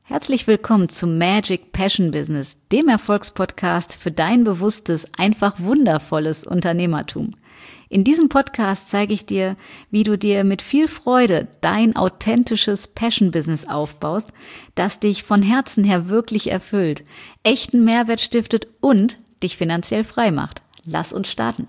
Herzlich willkommen zum Magic Passion Business, dem Erfolgspodcast für dein bewusstes, einfach wundervolles Unternehmertum. In diesem Podcast zeige ich dir, wie du dir mit viel Freude dein authentisches Passion Business aufbaust, das dich von Herzen her wirklich erfüllt, echten Mehrwert stiftet und dich finanziell frei macht. Lass uns starten.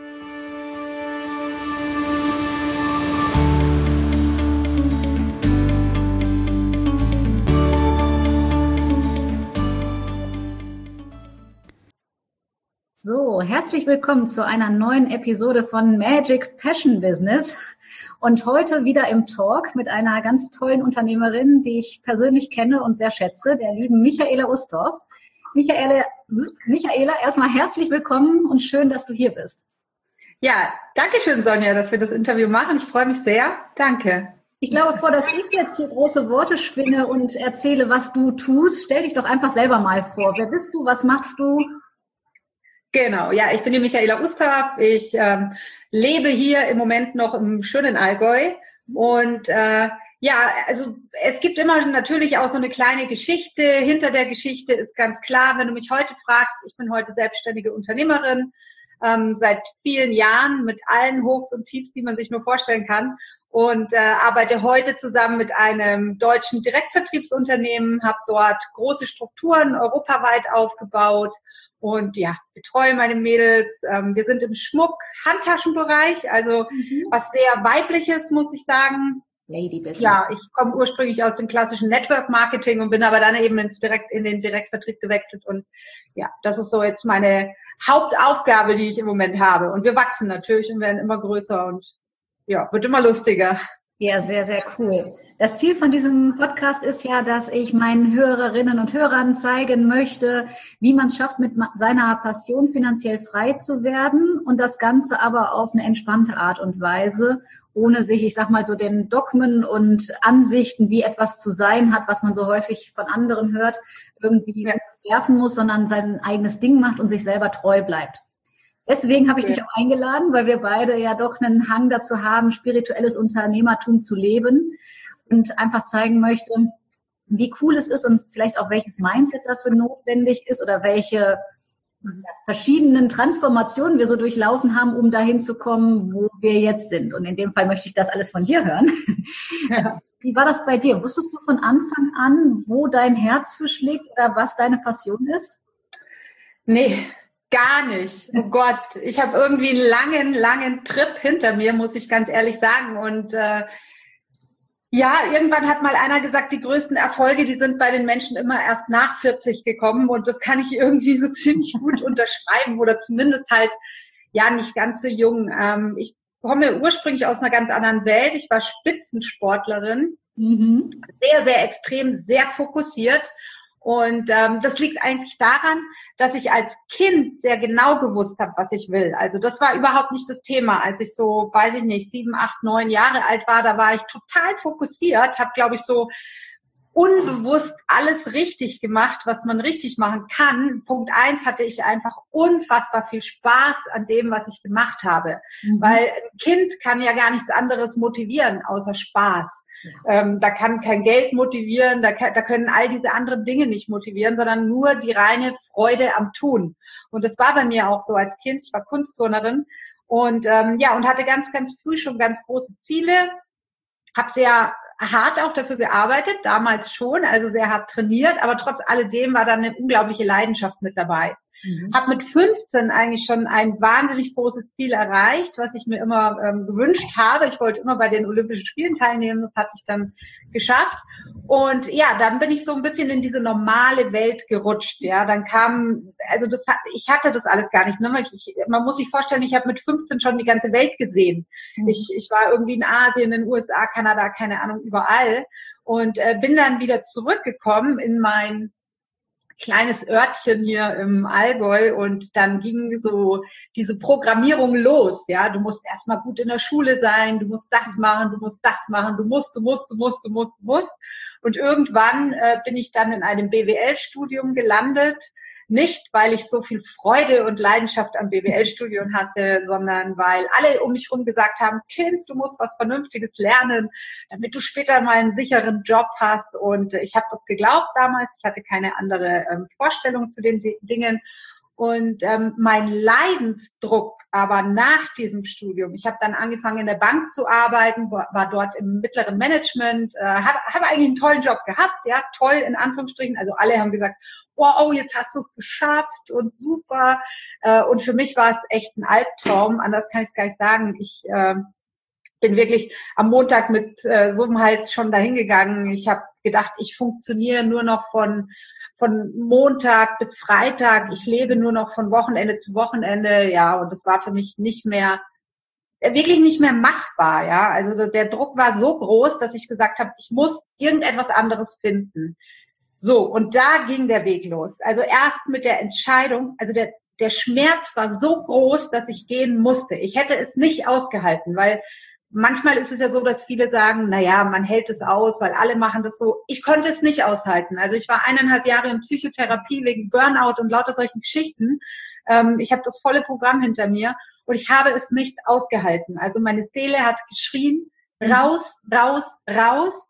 So, herzlich willkommen zu einer neuen Episode von Magic Passion Business und heute wieder im Talk mit einer ganz tollen Unternehmerin, die ich persönlich kenne und sehr schätze, der lieben Michaela Ustorf. Michaela, erstmal herzlich willkommen und schön, dass du hier bist. Ja, danke schön, Sonja, dass wir das Interview machen. Ich freue mich sehr. Danke. Ich glaube, bevor dass ich jetzt hier große Worte schwinge und erzähle, was du tust, stell dich doch einfach selber mal vor. Wer bist du? Was machst du? Genau, ja, ich bin die Michaela Ustorf. Ich lebe hier im Moment noch im schönen Allgäu und also es gibt immer natürlich auch so eine kleine Geschichte. Hinter der Geschichte ist ganz klar, wenn du mich heute fragst, ich bin heute selbstständige Unternehmerin, seit vielen Jahren mit allen Hochs und Tiefs, die man sich nur vorstellen kann und arbeite heute zusammen mit einem deutschen Direktvertriebsunternehmen, habe dort große Strukturen europaweit aufgebaut. Und ja, betreue meine Mädels. Wir sind im Schmuck-Handtaschenbereich, also was sehr Weibliches, muss ich sagen. Lady Business. Ja, ich komme ursprünglich aus dem klassischen Network-Marketing und bin aber dann eben in den Direktvertrieb gewechselt. Und ja, das ist so jetzt meine Hauptaufgabe, die ich im Moment habe. Und wir wachsen natürlich und werden immer größer und ja, wird immer lustiger. Ja, sehr, sehr cool. Das Ziel von diesem Podcast ist ja, dass ich meinen Hörerinnen und Hörern zeigen möchte, wie man es schafft, mit seiner Passion finanziell frei zu werden und das Ganze aber auf eine entspannte Art und Weise, ohne sich, ich sag mal, so den Dogmen und Ansichten, wie etwas zu sein hat, was man so häufig von anderen hört, irgendwie werfen muss, sondern sein eigenes Ding macht und sich selber treu bleibt. Deswegen habe ich dich auch eingeladen, weil wir beide ja doch einen Hang dazu haben, spirituelles Unternehmertum zu leben und einfach zeigen möchte, wie cool es ist und vielleicht auch welches Mindset dafür notwendig ist oder welche verschiedenen Transformationen wir so durchlaufen haben, um dahin zu kommen, wo wir jetzt sind. Und in dem Fall möchte ich das alles von dir hören. Ja. Wie war das bei dir? Wusstest du von Anfang an, wo dein Herz für schlägt oder was deine Passion ist? Nee. Gar nicht. Oh Gott, ich habe irgendwie einen langen Trip hinter mir, muss ich ganz ehrlich sagen. Und irgendwann hat mal einer gesagt, die größten Erfolge, die sind bei den Menschen immer erst nach 40 gekommen. Und das kann ich irgendwie so ziemlich gut unterschreiben oder zumindest halt nicht ganz so jung. Ich komme ursprünglich aus einer ganz anderen Welt. Ich war Spitzensportlerin, sehr, sehr extrem, sehr fokussiert. Und das liegt eigentlich daran, dass ich als Kind sehr genau gewusst habe, was ich will. Also das war überhaupt nicht das Thema. Als ich so, 7, 8, 9 Jahre alt war, da war ich total fokussiert, habe, glaube ich, so unbewusst alles richtig gemacht, was man richtig machen kann. Punkt 1 hatte ich einfach unfassbar viel Spaß an dem, was ich gemacht habe. Weil ein Kind kann ja gar nichts anderes motivieren, außer Spaß. Da kann kein Geld motivieren, da können all diese anderen Dinge nicht motivieren, sondern nur die reine Freude am Tun. Und das war bei mir auch so als Kind. Ich war Kunstturnerin und und hatte ganz, ganz früh schon ganz große Ziele. Habe sehr hart auch dafür gearbeitet, damals schon, also sehr hart trainiert, aber trotz alledem war da eine unglaubliche Leidenschaft mit dabei. Habe mit 15 eigentlich schon ein wahnsinnig großes Ziel erreicht, was ich mir immer gewünscht habe. Ich wollte immer bei den Olympischen Spielen teilnehmen, das hatte ich dann geschafft. Und dann bin ich so ein bisschen in diese normale Welt gerutscht. Ja, dann ich hatte das alles gar nicht. Ne? Man muss sich vorstellen, ich habe mit 15 schon die ganze Welt gesehen. Ich war irgendwie in Asien, in den USA, Kanada, keine Ahnung, überall. Und bin dann wieder zurückgekommen in mein kleines Örtchen hier im Allgäu und dann ging so diese Programmierung los, ja, du musst erstmal gut in der Schule sein, du musst das machen, du musst das machen, du musst und irgendwann bin ich dann in einem BWL-Studium gelandet, Nicht, weil ich so viel Freude und Leidenschaft am BWL-Studium hatte, sondern weil alle um mich herum gesagt haben, Kind, du musst was Vernünftiges lernen, damit du später mal einen sicheren Job hast. Und ich habe das geglaubt damals. Ich hatte keine andere Vorstellung zu den Dingen. Und mein Leidensdruck aber nach diesem Studium, ich habe dann angefangen in der Bank zu arbeiten, war dort im mittleren Management, habe eigentlich einen tollen Job gehabt, ja, toll in Anführungsstrichen, also alle haben gesagt, wow, jetzt hast du es geschafft und super. Und für mich war es echt ein Albtraum, anders kann ich es gar nicht sagen. Ich bin wirklich am Montag mit so einem Hals schon dahin gegangen. Ich habe gedacht, ich funktioniere nur noch von Montag bis Freitag. Ich lebe nur noch von Wochenende zu Wochenende. Ja, und das war für mich wirklich nicht mehr machbar. Ja, also der Druck war so groß, dass ich gesagt habe, ich muss irgendetwas anderes finden. So, und da ging der Weg los. Also erst mit der Entscheidung, also der Schmerz war so groß, dass ich gehen musste. Ich hätte es nicht ausgehalten, weil manchmal ist es ja so, dass viele sagen, naja, man hält es aus, weil alle machen das so. Ich konnte es nicht aushalten. Also ich war 1,5 Jahre in Psychotherapie wegen Burnout und lauter solchen Geschichten. Ich habe das volle Programm hinter mir und ich habe es nicht ausgehalten. Also meine Seele hat geschrien, raus, raus, raus.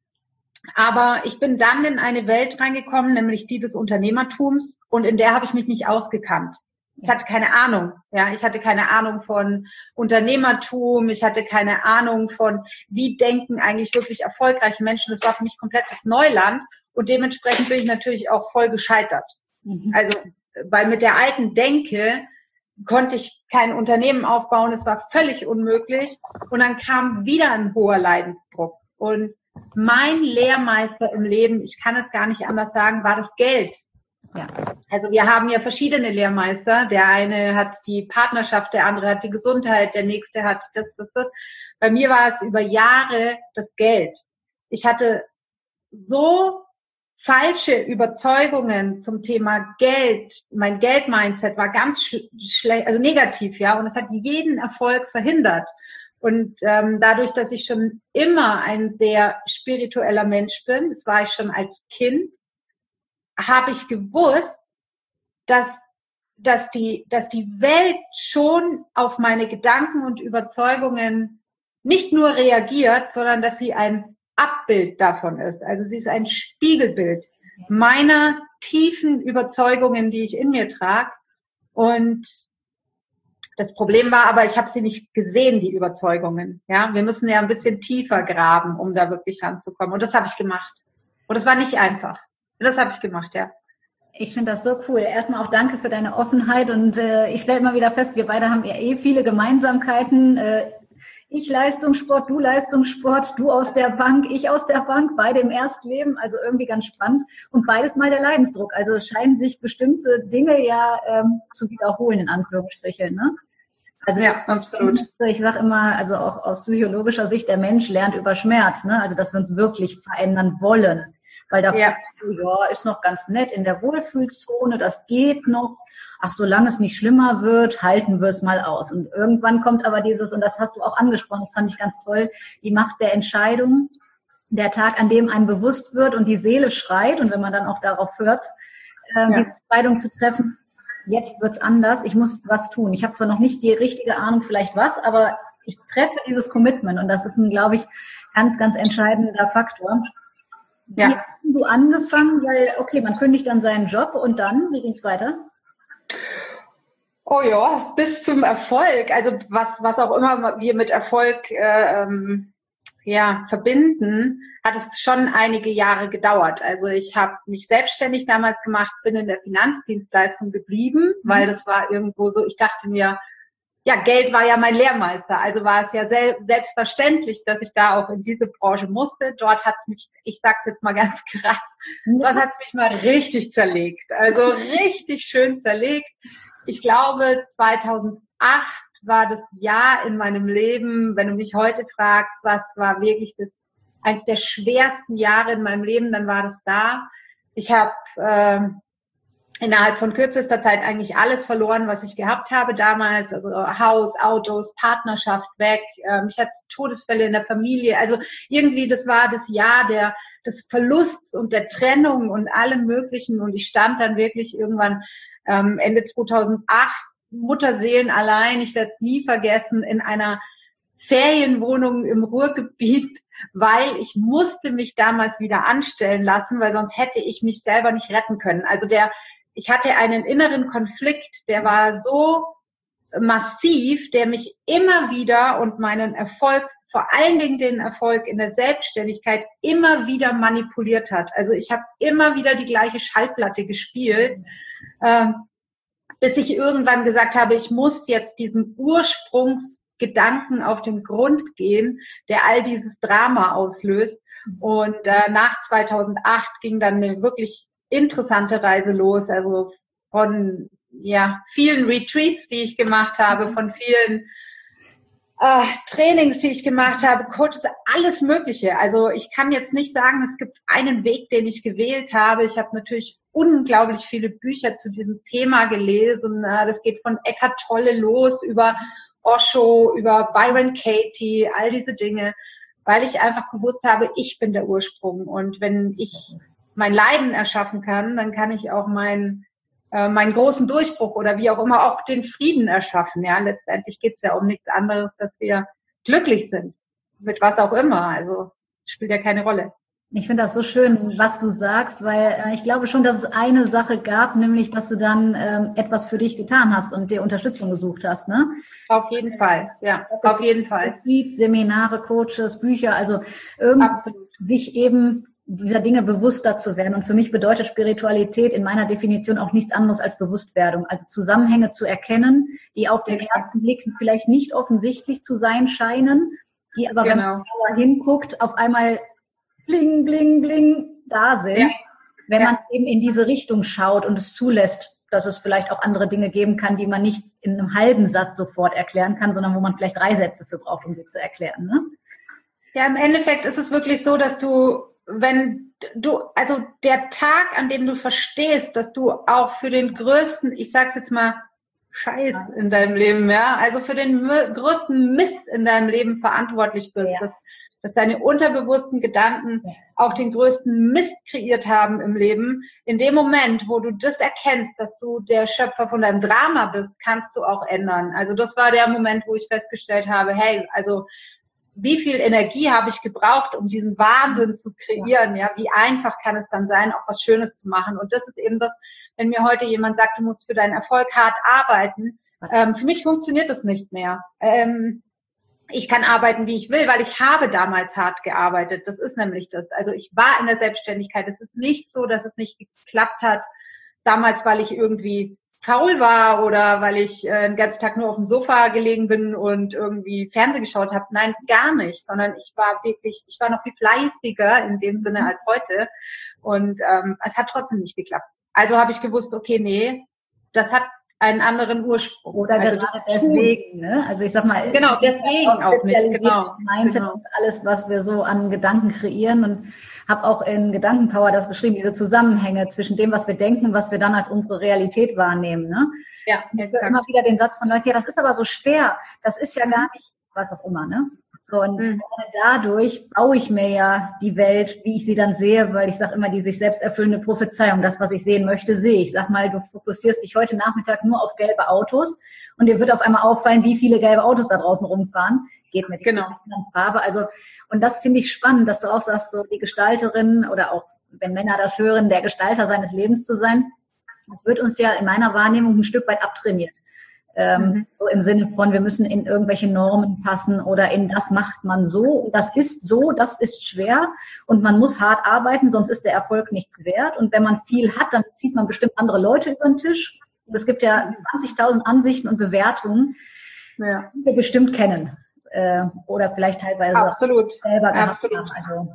Aber ich bin dann in eine Welt reingekommen, nämlich die des Unternehmertums, und in der habe ich mich nicht ausgekannt. Ich hatte keine Ahnung, ja, ich hatte keine Ahnung von Unternehmertum, ich hatte keine Ahnung von, wie denken eigentlich wirklich erfolgreiche Menschen. Das war für mich komplettes Neuland und dementsprechend bin ich natürlich auch voll gescheitert. Also, weil mit der alten Denke konnte ich kein Unternehmen aufbauen, es war völlig unmöglich und dann kam wieder ein hoher Leidensdruck und mein Lehrmeister im Leben, ich kann es gar nicht anders sagen, war das Geld. Ja. Also wir haben ja verschiedene Lehrmeister. Der eine hat die Partnerschaft, der andere hat die Gesundheit, der nächste hat das. Bei mir war es über Jahre das Geld. Ich hatte so falsche Überzeugungen zum Thema Geld. Mein Geld-Mindset war ganz schlecht, also negativ, ja, und es hat jeden Erfolg verhindert. Und dadurch, dass ich schon immer ein sehr spiritueller Mensch bin, das war ich schon als Kind, habe ich gewusst, dass die Welt schon auf meine Gedanken und Überzeugungen nicht nur reagiert, sondern dass sie ein Abbild davon ist. Also sie ist ein Spiegelbild meiner tiefen Überzeugungen, die ich in mir trage. Und das Problem war aber, ich habe sie nicht gesehen, die Überzeugungen. Ja, wir müssen ja ein bisschen tiefer graben, um da wirklich ranzukommen. Und das habe ich gemacht. Und das war nicht einfach. Und das habe ich gemacht, ja. Ich finde das so cool. Erstmal auch danke für deine Offenheit. Und ich stelle immer wieder fest, wir beide haben ja viele Gemeinsamkeiten. Ich Leistungssport, du aus der Bank, ich aus der Bank, beide im Erstleben. Also irgendwie ganz spannend. Und beides mal der Leidensdruck. Also es scheinen sich bestimmte Dinge ja zu wiederholen, in Anführungsstrichen, ne? Also ja, absolut. Ich sage immer, also auch aus psychologischer Sicht, der Mensch lernt über Schmerz, ne? Also dass wir uns wirklich verändern wollen. Weil da ja, ist noch ganz nett in der Wohlfühlzone, das geht noch. Ach, solange es nicht schlimmer wird, halten wir es mal aus. Und irgendwann kommt aber dieses, und das hast du auch angesprochen, das fand ich ganz toll, die Macht der Entscheidung, der Tag, an dem einem bewusst wird und die Seele schreit, und wenn man dann auch darauf hört, diese Entscheidung zu treffen, jetzt wird's anders, ich muss was tun. Ich habe zwar noch nicht die richtige Ahnung, vielleicht was, aber ich treffe dieses Commitment, und das ist ein, glaube ich, ganz, ganz entscheidender Faktor. Ja. Wie hast du angefangen? Weil, okay, man kündigt dann seinen Job, und dann, wie ging's weiter? Oh ja, bis zum Erfolg. Also was auch immer wir mit Erfolg verbinden, hat es schon einige Jahre gedauert. Also ich habe mich selbstständig damals gemacht, bin in der Finanzdienstleistung geblieben, weil das war irgendwo so, ich dachte mir, ja, Geld war ja mein Lehrmeister, also war es ja selbstverständlich, dass ich da auch in diese Branche musste. Dort hat's mich, ich sag's jetzt mal ganz krass, dort hat's mich mal richtig zerlegt, also richtig schön zerlegt. Ich glaube, 2008 war das Jahr in meinem Leben, wenn du mich heute fragst, was war wirklich eins der schwersten Jahre in meinem Leben, dann war das da. Ich habe innerhalb von kürzester Zeit eigentlich alles verloren, was ich gehabt habe damals, also Haus, Autos, Partnerschaft weg. Ich hatte Todesfälle in der Familie. Also irgendwie, das war das Jahr des Verlusts und der Trennung und allem Möglichen. Und ich stand dann wirklich irgendwann Ende 2008 Mutterseelen allein. Ich werde es nie vergessen, in einer Ferienwohnung im Ruhrgebiet, weil ich musste mich damals wieder anstellen lassen, weil sonst hätte ich mich selber nicht retten können. Also ich hatte einen inneren Konflikt, der war so massiv, der mich immer wieder und meinen Erfolg, vor allen Dingen den Erfolg in der Selbstständigkeit, immer wieder manipuliert hat. Also ich habe immer wieder die gleiche Schallplatte gespielt, bis ich irgendwann gesagt habe, ich muss jetzt diesen Ursprungsgedanken auf den Grund gehen, der all dieses Drama auslöst. Und nach 2008 ging dann eine wirklich interessante Reise los, also von vielen Retreats, die ich gemacht habe, von vielen Trainings, die ich gemacht habe, Coaches, alles Mögliche. Also ich kann jetzt nicht sagen, es gibt einen Weg, den ich gewählt habe. Ich habe natürlich unglaublich viele Bücher zu diesem Thema gelesen. Das geht von Eckhart Tolle los, über Osho, über Byron Katie, all diese Dinge, weil ich einfach gewusst habe, ich bin der Ursprung. Und wenn ich mein Leiden erschaffen kann, dann kann ich auch meinen großen Durchbruch oder wie auch immer auch den Frieden erschaffen. Ja, letztendlich geht es ja um nichts anderes, dass wir glücklich sind. Mit was auch immer. Also spielt ja keine Rolle. Ich finde das so schön, was du sagst, weil ich glaube schon, dass es eine Sache gab, nämlich, dass du dann etwas für dich getan hast und dir Unterstützung gesucht hast, ne? Auf jeden Fall, ja, auf jeden Fall. Seminare, Coaches, Bücher, also irgendwie sich eben dieser Dinge bewusster zu werden. Und für mich bedeutet Spiritualität in meiner Definition auch nichts anderes als Bewusstwerdung. Also Zusammenhänge zu erkennen, die auf den ersten Blick vielleicht nicht offensichtlich zu sein scheinen, die aber, wenn man genauer hinguckt, auf einmal bling, bling, bling da sind, wenn man eben in diese Richtung schaut und es zulässt, dass es vielleicht auch andere Dinge geben kann, die man nicht in einem halben Satz sofort erklären kann, sondern wo man vielleicht 3 Sätze für braucht, um sie zu erklären. Ne? Ja, im Endeffekt ist es wirklich so, dass also der Tag, an dem du verstehst, dass du auch für den größten, ich sag's jetzt mal, Scheiß in deinem Leben, ja, also für den größten Mist in deinem Leben verantwortlich bist, dass deine unterbewussten Gedanken auch den größten Mist kreiert haben im Leben. In dem Moment, wo du das erkennst, dass du der Schöpfer von deinem Drama bist, kannst du auch ändern. Also das war der Moment, wo ich festgestellt habe, hey, also wie viel Energie habe ich gebraucht, um diesen Wahnsinn zu kreieren? Ja, wie einfach kann es dann sein, auch was Schönes zu machen? Und das ist eben das, wenn mir heute jemand sagt, du musst für deinen Erfolg hart arbeiten. Für mich funktioniert das nicht mehr. Ich kann arbeiten, wie ich will, weil ich habe damals hart gearbeitet. Das ist nämlich das. Also ich war in der Selbstständigkeit. Es ist nicht so, dass es nicht geklappt hat damals, weil ich irgendwie faul war oder weil ich den ganzen Tag nur auf dem Sofa gelegen bin und irgendwie Fernsehen geschaut habe. Nein, gar nicht, sondern ich war noch viel fleißiger in dem Sinne als heute und es hat trotzdem nicht geklappt. Also habe ich gewusst, okay, nee, das hat einen anderen Ursprung. Oder also gerade deswegen, ne? Also ich sag mal, genau, deswegen auch nicht, genau. Mindset und alles, was wir so an Gedanken kreieren, und habe auch in Gedankenpower das beschrieben, diese Zusammenhänge zwischen dem, was wir denken und was wir dann als unsere Realität wahrnehmen, ne? Ja, immer wieder den Satz von Leuten, ja, das ist aber so schwer, das ist ja gar nicht, was auch immer, ne? So, und dadurch baue ich mir ja die Welt, wie ich sie dann sehe, weil ich sage immer, die sich selbst erfüllende Prophezeiung, das, was ich sehen möchte, sehe ich. Sag mal, du fokussierst dich heute Nachmittag nur auf gelbe Autos und dir wird auf einmal auffallen, wie viele gelbe Autos da draußen rumfahren. Geht mit der Farbe. Also, und das finde ich spannend, dass du auch sagst, so die Gestalterin oder auch, wenn Männer das hören, der Gestalter seines Lebens zu sein. Das wird uns ja in meiner Wahrnehmung ein Stück weit abtrainiert. So im Sinne von, wir müssen in irgendwelche Normen passen oder in das macht man so, das ist schwer und man muss hart arbeiten, sonst ist der Erfolg nichts wert. Und wenn man viel hat, dann zieht man bestimmt andere Leute über den Tisch. Und es gibt ja 20.000 Ansichten und Bewertungen, die wir bestimmt kennen oder vielleicht teilweise selber gehabt haben. Also,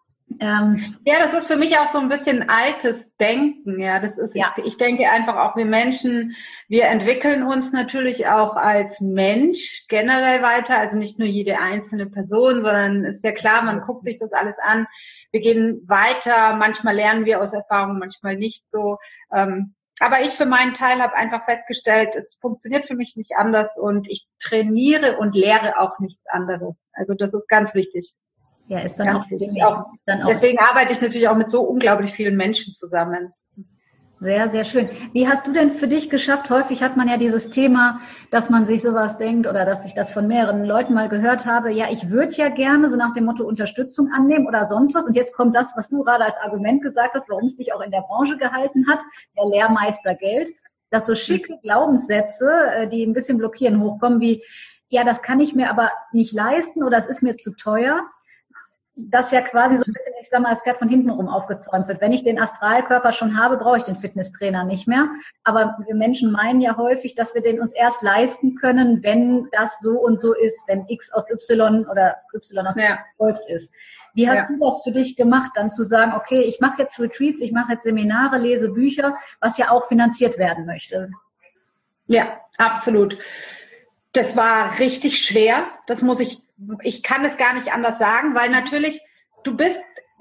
ja, das ist für mich auch so ein bisschen altes Denken. Ja, das ist, ich denke einfach auch, wir Menschen, wir entwickeln uns natürlich auch als Mensch generell weiter, also nicht nur jede einzelne Person, sondern ist ja klar, man guckt sich das alles an. Wir gehen weiter, manchmal lernen wir aus Erfahrung, manchmal nicht so. Aber ich für meinen Teil habe einfach festgestellt, es funktioniert für mich nicht anders und ich trainiere und lehre auch nichts anderes. Also das ist ganz wichtig. Ja, ist dann auch wichtig. Deswegen arbeite ich natürlich auch mit so unglaublich vielen Menschen zusammen. Sehr, sehr schön. Wie hast du denn für dich geschafft? Häufig hat man ja dieses Thema, dass man sich sowas denkt oder dass ich das von mehreren Leuten mal gehört habe. Ja, ich würde ja gerne so nach dem Motto Unterstützung annehmen oder sonst was. Und jetzt kommt das, was du gerade als Argument gesagt hast, warum es dich auch in der Branche gehalten hat, der Lehrmeister Geld, dass so schicke Glaubenssätze, die ein bisschen blockieren, hochkommen wie, ja, das kann ich mir aber nicht leisten oder es ist mir zu teuer. Das ja quasi so ein bisschen, ich sag mal, als Pferd von hinten rum aufgezäumt wird. Wenn ich den Astralkörper schon habe, brauche ich den Fitnesstrainer nicht mehr. Aber wir Menschen meinen ja häufig, dass wir den uns erst leisten können, wenn das so und so ist, wenn X aus Y oder Y aus X gefolgt ist. Wie hast du das für dich gemacht, dann zu sagen, okay, ich mache jetzt Retreats, ich mache jetzt Seminare, lese Bücher, was ja auch finanziert werden möchte? Ja, absolut. Das war richtig schwer. Ich kann es gar nicht anders sagen, weil natürlich, du bist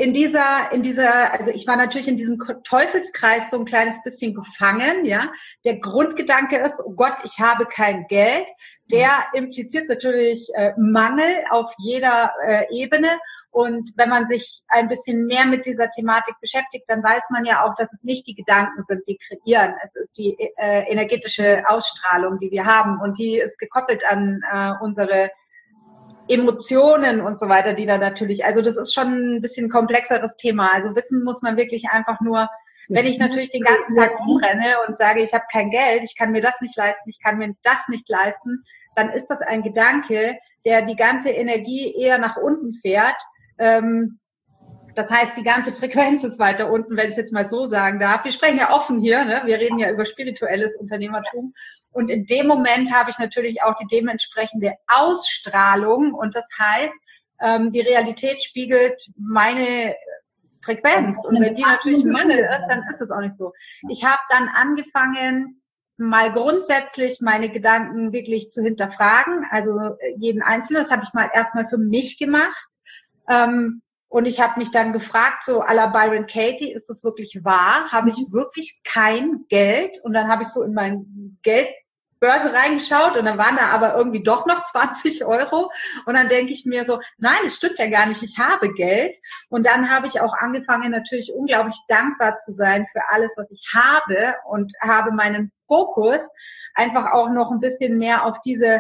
also ich war natürlich in diesem Teufelskreis so ein kleines bisschen gefangen, ja. Der Grundgedanke ist, oh Gott, ich habe kein Geld. Der impliziert natürlich Mangel auf jeder Ebene. Und wenn man sich ein bisschen mehr mit dieser Thematik beschäftigt, dann weiß man ja auch, dass es nicht die Gedanken sind, die kreieren. Es ist die energetische Ausstrahlung, die wir haben. Und die ist gekoppelt an unsere Emotionen und so weiter, die da natürlich, also das ist schon ein bisschen komplexeres Thema. Also wissen muss man wirklich einfach nur, wenn ich natürlich den ganzen Tag rumrenne und sage, ich habe kein Geld, ich kann mir das nicht leisten, ich kann mir das nicht leisten, dann ist das ein Gedanke, der die ganze Energie eher nach unten fährt. Das heißt, die ganze Frequenz ist weiter unten, wenn ich es jetzt mal so sagen darf. Wir sprechen ja offen hier, ne? Wir reden ja über spirituelles Unternehmertum. Und in dem Moment habe ich natürlich auch die dementsprechende Ausstrahlung. Und das heißt, die Realität spiegelt meine Frequenz. Und wenn die natürlich ein Mangel ist, dann ist es auch nicht so. Ich habe dann angefangen, mal grundsätzlich meine Gedanken wirklich zu hinterfragen. Also jeden Einzelnen, das habe ich mal erstmal für mich gemacht. Und ich habe mich dann gefragt, so à la Byron Katie, ist das wirklich wahr? Habe ich wirklich kein Geld? Und dann habe ich so in mein Geldbörse reingeschaut und dann waren da aber irgendwie doch noch 20 Euro. Und dann denke ich mir so, nein, das stimmt ja gar nicht, ich habe Geld. Und dann habe ich auch angefangen, natürlich unglaublich dankbar zu sein für alles, was ich habe und habe meinen Fokus einfach auch noch ein bisschen mehr auf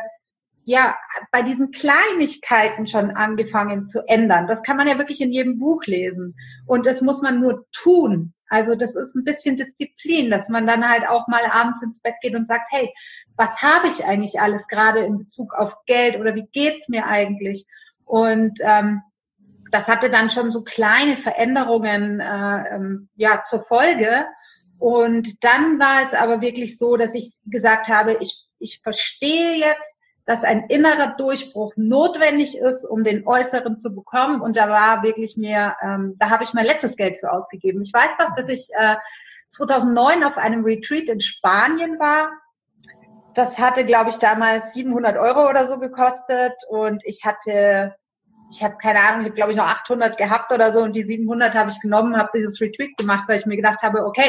bei diesen Kleinigkeiten schon angefangen zu ändern. Das kann man ja wirklich in jedem Buch lesen. Und das muss man nur tun. Also das ist ein bisschen Disziplin, dass man dann halt auch mal abends ins Bett geht und sagt, hey, was habe ich eigentlich alles gerade in Bezug auf Geld oder wie geht's mir eigentlich? Und das hatte dann schon so kleine Veränderungen zur Folge. Und dann war es aber wirklich so, dass ich gesagt habe, ich verstehe jetzt, dass ein innerer Durchbruch notwendig ist, um den äußeren zu bekommen. Und da war wirklich da habe ich mein letztes Geld für ausgegeben. Ich weiß doch, dass ich 2009 auf einem Retreat in Spanien war. Das hatte, glaube ich, damals 700 Euro oder so gekostet. Und ich habe keine Ahnung, ich habe, glaube ich, noch 800 gehabt oder so. Und die 700 habe ich genommen, habe dieses Retreat gemacht, weil ich mir gedacht habe, okay,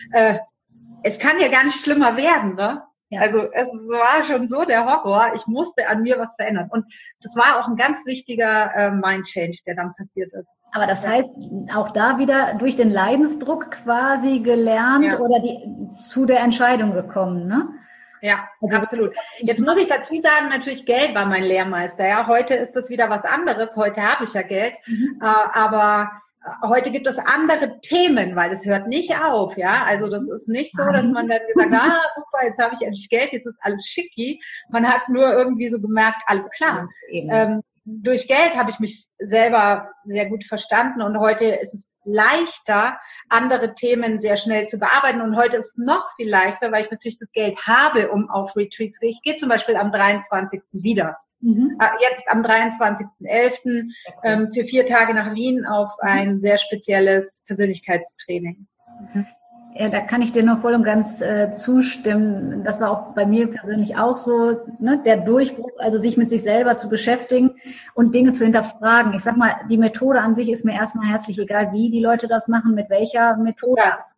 es kann ja gar nicht schlimmer werden, ne? Ja. Also es war schon so der Horror. Ich musste an mir was verändern. Und das war auch ein ganz wichtiger Mind-Change, der dann passiert ist. Aber das heißt, auch da wieder durch den Leidensdruck quasi gelernt oder zu der Entscheidung gekommen, ne? Ja, also absolut. Jetzt muss ich dazu sagen, natürlich Geld war mein Lehrmeister. Ja, heute ist das wieder was anderes. Heute habe ich ja Geld. Aber heute gibt es andere Themen, weil es hört nicht auf, ja. Also das ist nicht so, dass man dann gesagt hat, super, jetzt habe ich endlich Geld, jetzt ist alles schicki. Man hat nur irgendwie so gemerkt, alles klar. Durch Geld habe ich mich selber sehr gut verstanden und heute ist es leichter, andere Themen sehr schnell zu bearbeiten. Und heute ist es noch viel leichter, weil ich natürlich das Geld habe, um auf Retreats zu gehen. Ich gehe zum Beispiel am 23. wieder. Jetzt am 23.11. Für 4 Tage nach Wien auf ein sehr spezielles Persönlichkeitstraining. Ja, da kann ich dir nur voll und ganz zustimmen. Das war auch bei mir persönlich auch so, ne, der Durchbruch, also sich mit sich selber zu beschäftigen und Dinge zu hinterfragen. Ich sag mal, die Methode an sich ist mir erstmal herzlich egal, wie die Leute das machen, mit welcher Methode. Ja.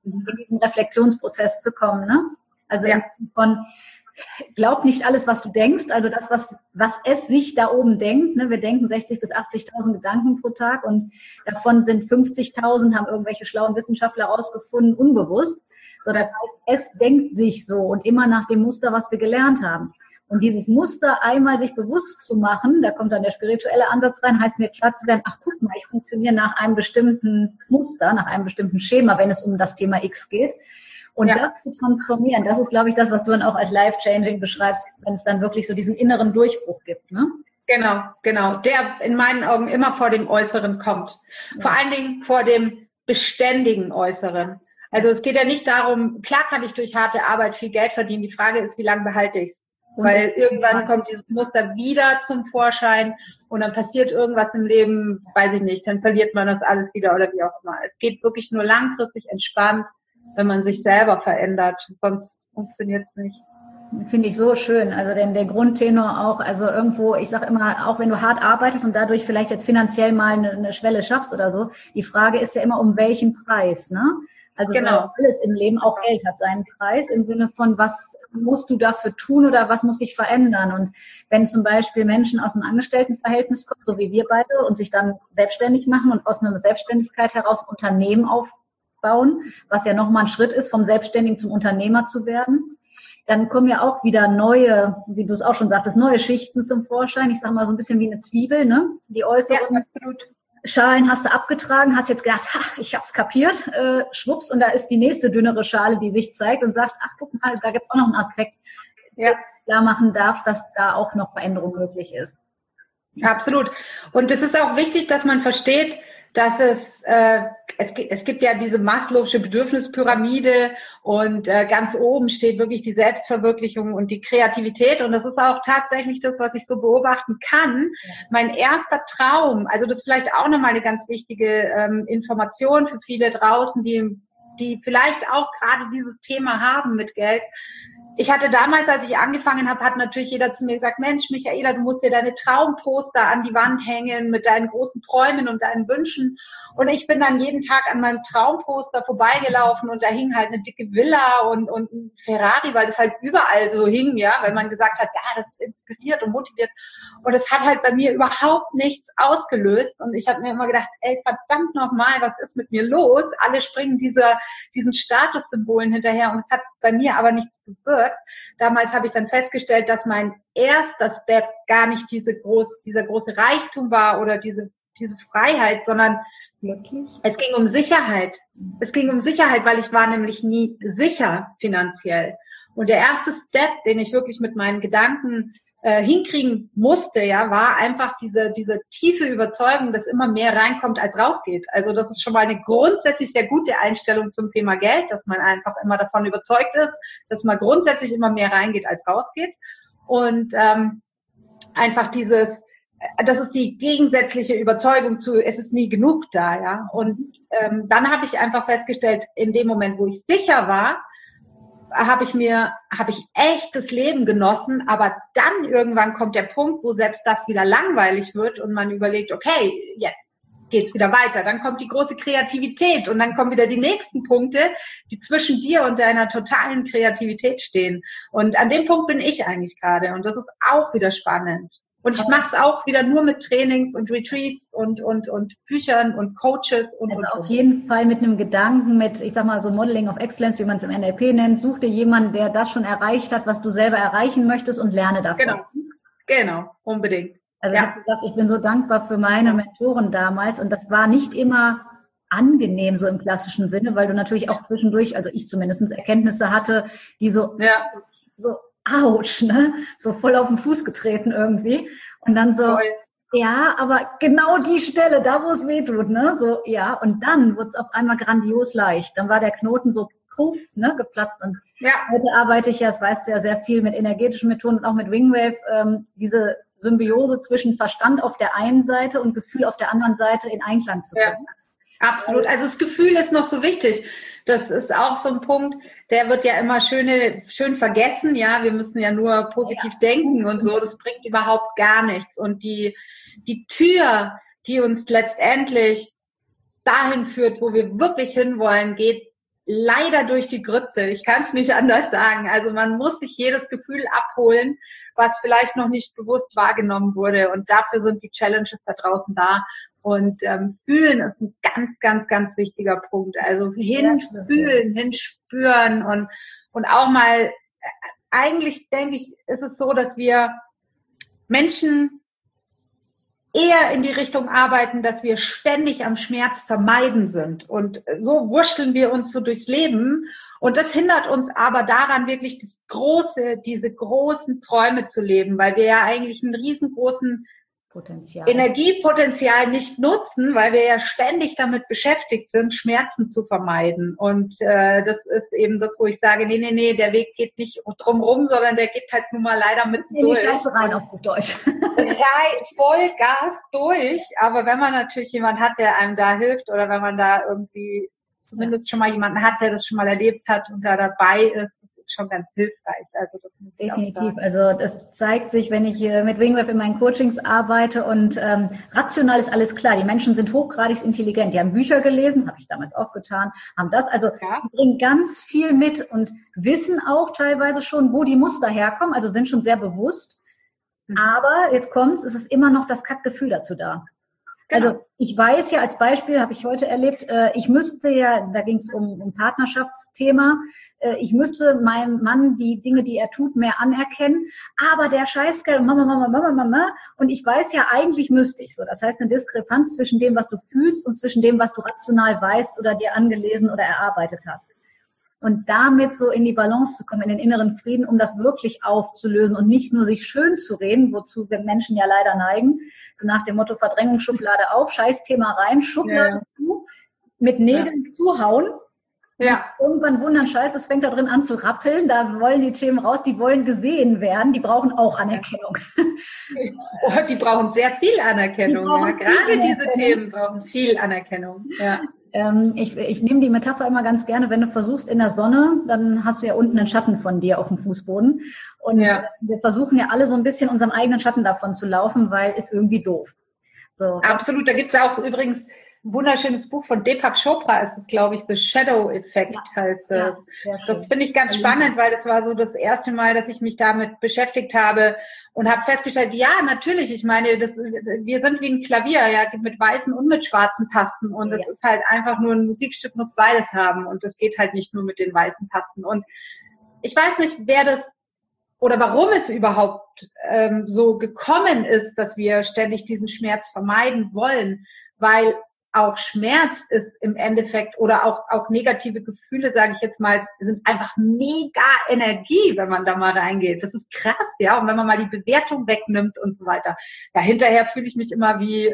in diesen Reflexionsprozess zu kommen, ne? Also von glaub nicht alles, was du denkst, also das, was es sich da oben denkt, ne? Wir denken 60.000 bis 80.000 Gedanken pro Tag und davon sind 50.000, haben irgendwelche schlauen Wissenschaftler herausgefunden, unbewusst. So, das heißt, es denkt sich so und immer nach dem Muster, was wir gelernt haben. Und dieses Muster einmal sich bewusst zu machen, da kommt dann der spirituelle Ansatz rein, heißt mir klar zu werden, ach guck mal, ich funktioniere nach einem bestimmten Muster, nach einem bestimmten Schema, wenn es um das Thema X geht. Und das zu transformieren, das ist, glaube ich, das, was du dann auch als life-changing beschreibst, wenn es dann wirklich so diesen inneren Durchbruch gibt, ne? Genau. Der in meinen Augen immer vor dem Äußeren kommt. Ja. Vor allen Dingen vor dem beständigen Äußeren. Also es geht ja nicht darum, klar kann ich durch harte Arbeit viel Geld verdienen. Die Frage ist, wie lange behalte ich es? Weil irgendwann kommt dieses Muster wieder zum Vorschein und dann passiert irgendwas im Leben, weiß ich nicht, dann verliert man das alles wieder oder wie auch immer. Es geht wirklich nur langfristig entspannt, wenn man sich selber verändert. Sonst funktioniert es nicht. Finde ich so schön. Also denn der Grundtenor auch, also irgendwo, ich sage immer, auch wenn du hart arbeitest und dadurch vielleicht jetzt finanziell mal eine Schwelle schaffst oder so, die Frage ist ja immer, um welchen Preis, ne? Also alles im Leben, auch Geld hat seinen Preis im Sinne von, was musst du dafür tun oder was muss sich verändern? Und wenn zum Beispiel Menschen aus einem Angestelltenverhältnis kommen, so wie wir beide, und sich dann selbstständig machen und aus einer Selbstständigkeit heraus ein Unternehmen aufbauen, was ja nochmal ein Schritt ist, vom Selbstständigen zum Unternehmer zu werden, dann kommen ja auch wieder neue, wie du es auch schon sagtest, neue Schichten zum Vorschein. Ich sage mal so ein bisschen wie eine Zwiebel, ne? Die äußeren Schalen hast du abgetragen, hast jetzt gedacht, ich hab's kapiert, schwupps, und da ist die nächste dünnere Schale, die sich zeigt und sagt, ach guck mal, da gibt's auch noch einen Aspekt, der klar machen darfst, dass da auch noch Veränderung möglich ist. Absolut. Und es ist auch wichtig, dass man versteht, dass es gibt ja diese Maslow'sche Bedürfnispyramide und ganz oben steht wirklich die Selbstverwirklichung und die Kreativität und das ist auch tatsächlich das, was ich so beobachten kann. Mein erster Traum, also das ist vielleicht auch nochmal eine ganz wichtige Information für viele draußen, die vielleicht auch gerade dieses Thema haben mit Geld. Ich hatte damals, als ich angefangen habe, hat natürlich jeder zu mir gesagt, Mensch, Michaela, du musst dir deine Traumposter an die Wand hängen mit deinen großen Träumen und deinen Wünschen. Und ich bin dann jeden Tag an meinem Traumposter vorbeigelaufen und da hing halt eine dicke Villa und ein Ferrari, weil das halt überall so hing, ja, weil man gesagt hat, ja, das inspiriert und motiviert. Und es hat halt bei mir überhaupt nichts ausgelöst. Und ich habe mir immer gedacht, ey, verdammt nochmal, was ist mit mir los? Alle springen diesen Statussymbolen hinterher und es hat bei mir aber nichts bewirkt. Damals habe ich dann festgestellt, dass mein erster Step gar nicht dieser große Reichtum war oder diese Freiheit, sondern es ging um Sicherheit. Es ging um Sicherheit, weil ich war nämlich nie sicher finanziell. Und der erste Step, den ich wirklich mit meinen Gedanken hinkriegen musste, ja, war einfach diese tiefe Überzeugung, dass immer mehr reinkommt, als rausgeht. Also das ist schon mal eine grundsätzlich sehr gute Einstellung zum Thema Geld, dass man einfach immer davon überzeugt ist, dass man grundsätzlich immer mehr reingeht, als rausgeht. Und einfach das ist die gegensätzliche Überzeugung zu, es ist nie genug da, ja. Und dann habe ich einfach festgestellt, in dem Moment, wo ich sicher war, habe ich echt das Leben genossen, aber dann irgendwann kommt der Punkt, wo selbst das wieder langweilig wird und man überlegt, okay, jetzt geht's wieder weiter. Dann kommt die große Kreativität und dann kommen wieder die nächsten Punkte, die zwischen dir und deiner totalen Kreativität stehen. Und an dem Punkt bin ich eigentlich gerade und das ist auch wieder spannend. Und ich mache es auch wieder nur mit Trainings und Retreats und Büchern und Coaches. Auf jeden Fall mit einem Gedanken, ich sag mal so Modeling of Excellence, wie man es im NLP nennt. Such dir jemanden, der das schon erreicht hat, was du selber erreichen möchtest und lerne davon. Genau, unbedingt. Also ich habe gesagt, ich bin so dankbar für meine Mentoren damals und das war nicht immer angenehm so im klassischen Sinne, weil du natürlich auch zwischendurch, also ich zumindest Erkenntnisse hatte, die so ouch, ne? So voll auf den Fuß getreten irgendwie. Und dann so, ja, aber genau die Stelle, da wo es weh tut, ne? So, ja. Und dann wurde es auf einmal grandios leicht. Dann war der Knoten so puff, ne? Geplatzt. Und heute arbeite ich ja, das weißt du ja, sehr viel mit energetischen Methoden und auch mit Wingwave, diese Symbiose zwischen Verstand auf der einen Seite und Gefühl auf der anderen Seite in Einklang zu bringen. Ja, absolut. Also das Gefühl ist noch so wichtig. Das ist auch so ein Punkt, der wird ja immer schön vergessen. Ja, wir müssen ja nur positiv denken und so. Das bringt überhaupt gar nichts. Und die Tür, die uns letztendlich dahin führt, wo wir wirklich hinwollen, geht leider durch die Grütze. Ich kann es nicht anders sagen. Also man muss sich jedes Gefühl abholen, was vielleicht noch nicht bewusst wahrgenommen wurde. Und dafür sind die Challenges da draußen da. Und fühlen ist ein ganz, ganz, ganz wichtiger Punkt. Also hinfühlen, hinspüren und auch mal, eigentlich denke ich, ist es so, dass wir Menschen eher in die Richtung arbeiten, dass wir ständig am Schmerz vermeiden sind. Und so wurschteln wir uns so durchs Leben. Und das hindert uns aber daran, wirklich diese großen Träume zu leben, weil wir ja eigentlich einen riesengroßen Energiepotenzial nicht nutzen, weil wir ja ständig damit beschäftigt sind, Schmerzen zu vermeiden. Und das ist eben das, wo ich sage, nee, der Weg geht nicht drumrum, sondern der geht halt nun mal leider mitten durch. Die Scheiße rein auf gut Deutsch. Voll Gas durch. Aber wenn man natürlich jemanden hat, der einem da hilft oder wenn man da irgendwie zumindest schon mal jemanden hat, der das schon mal erlebt hat und da dabei ist, ist schon ganz hilfreich. Also das muss ich definitiv. auch sagen. Also das zeigt sich, wenn ich mit Wingwave in meinen Coachings arbeite und rational ist alles klar. Die Menschen sind hochgradig intelligent. Die haben Bücher gelesen, habe ich damals auch getan, haben das. Also die bringen ganz viel mit und wissen auch teilweise schon, wo die Muster herkommen. Also sind schon sehr bewusst. Aber jetzt kommt's, es ist immer noch das Kackgefühl dazu da. Genau. Also ich weiß ja, als Beispiel habe ich heute erlebt, ich müsste ja, da ging es um Partnerschaftsthema, ich müsste meinem Mann die Dinge, die er tut, mehr anerkennen, aber der Scheißkerl und Mama, und ich weiß ja, eigentlich müsste ich so. Das heißt, eine Diskrepanz zwischen dem, was du fühlst und zwischen dem, was du rational weißt oder dir angelesen oder erarbeitet hast. Und damit so in die Balance zu kommen, in den inneren Frieden, um das wirklich aufzulösen und nicht nur sich schön zu reden, wozu wir Menschen ja leider neigen, so nach dem Motto Verdrängung, Schublade auf, Scheißthema rein, Schublade zu, mit Nägeln zuhauen. Ja. Irgendwann wundern, Scheiße, es fängt da drin an zu rappeln, da wollen die Themen raus, die wollen gesehen werden, die brauchen auch Anerkennung. Oh, die brauchen sehr viel Anerkennung. Ja. Gerade diese Themen brauchen viel Anerkennung. Ja. Ich nehme die Metapher immer ganz gerne, wenn du versuchst in der Sonne, dann hast du ja unten einen Schatten von dir auf dem Fußboden. Und wir versuchen ja alle so ein bisschen unserem eigenen Schatten davon zu laufen, weil ist irgendwie doof. So. Absolut, da gibt's ja auch übrigens ein wunderschönes Buch von Deepak Chopra, ist es, glaube ich, The Shadow Effect heißt das. Ja, das finde ich ganz spannend, weil das war so das erste Mal, dass ich mich damit beschäftigt habe und habe festgestellt, ja, natürlich, ich meine, wir sind wie ein Klavier, ja, mit weißen und mit schwarzen Tasten und es ist halt einfach nur ein Musikstück, muss beides haben und das geht halt nicht nur mit den weißen Tasten. Und ich weiß nicht, wer das oder warum es überhaupt so gekommen ist, dass wir ständig diesen Schmerz vermeiden wollen, weil auch Schmerz ist im Endeffekt oder auch negative Gefühle, sage ich jetzt mal, sind einfach mega Energie, wenn man da mal reingeht. Das ist krass, ja. Und wenn man mal die Bewertung wegnimmt und so weiter. Ja, hinterher fühle ich mich immer wie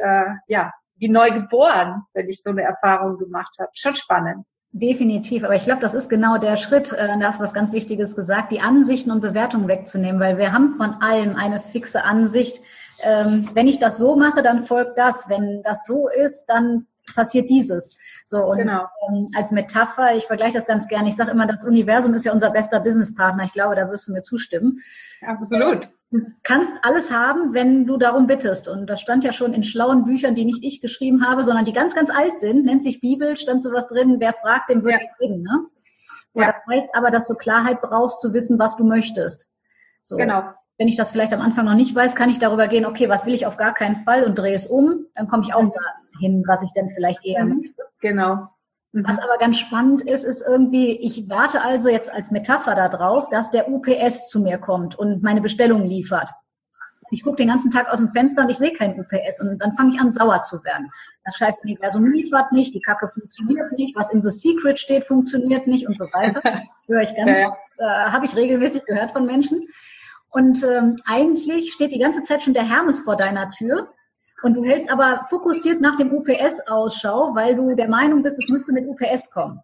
neu geboren, wenn ich so eine Erfahrung gemacht habe. Schon spannend. Definitiv, aber ich glaube, das ist genau der Schritt, da hast du was ganz Wichtiges gesagt, die Ansichten und Bewertungen wegzunehmen, weil wir haben von allem eine fixe Ansicht. Wenn ich das so mache, dann folgt das. Wenn das so ist, dann passiert dieses. So, und als Metapher, ich vergleiche das ganz gerne, ich sage immer, das Universum ist ja unser bester Businesspartner. Ich glaube, da wirst du mir zustimmen. Absolut. Du kannst alles haben, wenn du darum bittest. Und das stand ja schon in schlauen Büchern, die nicht ich geschrieben habe, sondern die ganz, ganz alt sind. Nennt sich Bibel, stand sowas drin, wer fragt, dem wird geben. Ne? So, das heißt aber, dass du Klarheit brauchst, zu wissen, was du möchtest. So. Genau. Wenn ich das vielleicht am Anfang noch nicht weiß, kann ich darüber gehen, okay, was will ich auf gar keinen Fall und drehe es um, dann komme ich auch dahin, was ich denn vielleicht eher möchte. Genau. Was aber ganz spannend ist, ist irgendwie, ich warte also jetzt als Metapher darauf, dass der UPS zu mir kommt und meine Bestellung liefert. Ich gucke den ganzen Tag aus dem Fenster und ich sehe kein UPS und dann fange ich an, sauer zu werden. Das scheiß Universum liefert nicht, die Kacke funktioniert nicht, was in The Secret steht, funktioniert nicht und so weiter. Höre ich habe ich regelmäßig gehört von Menschen. Und eigentlich steht die ganze Zeit schon der Hermes vor deiner Tür und du hältst aber fokussiert nach dem UPS Ausschau, weil du der Meinung bist, es müsste mit UPS kommen.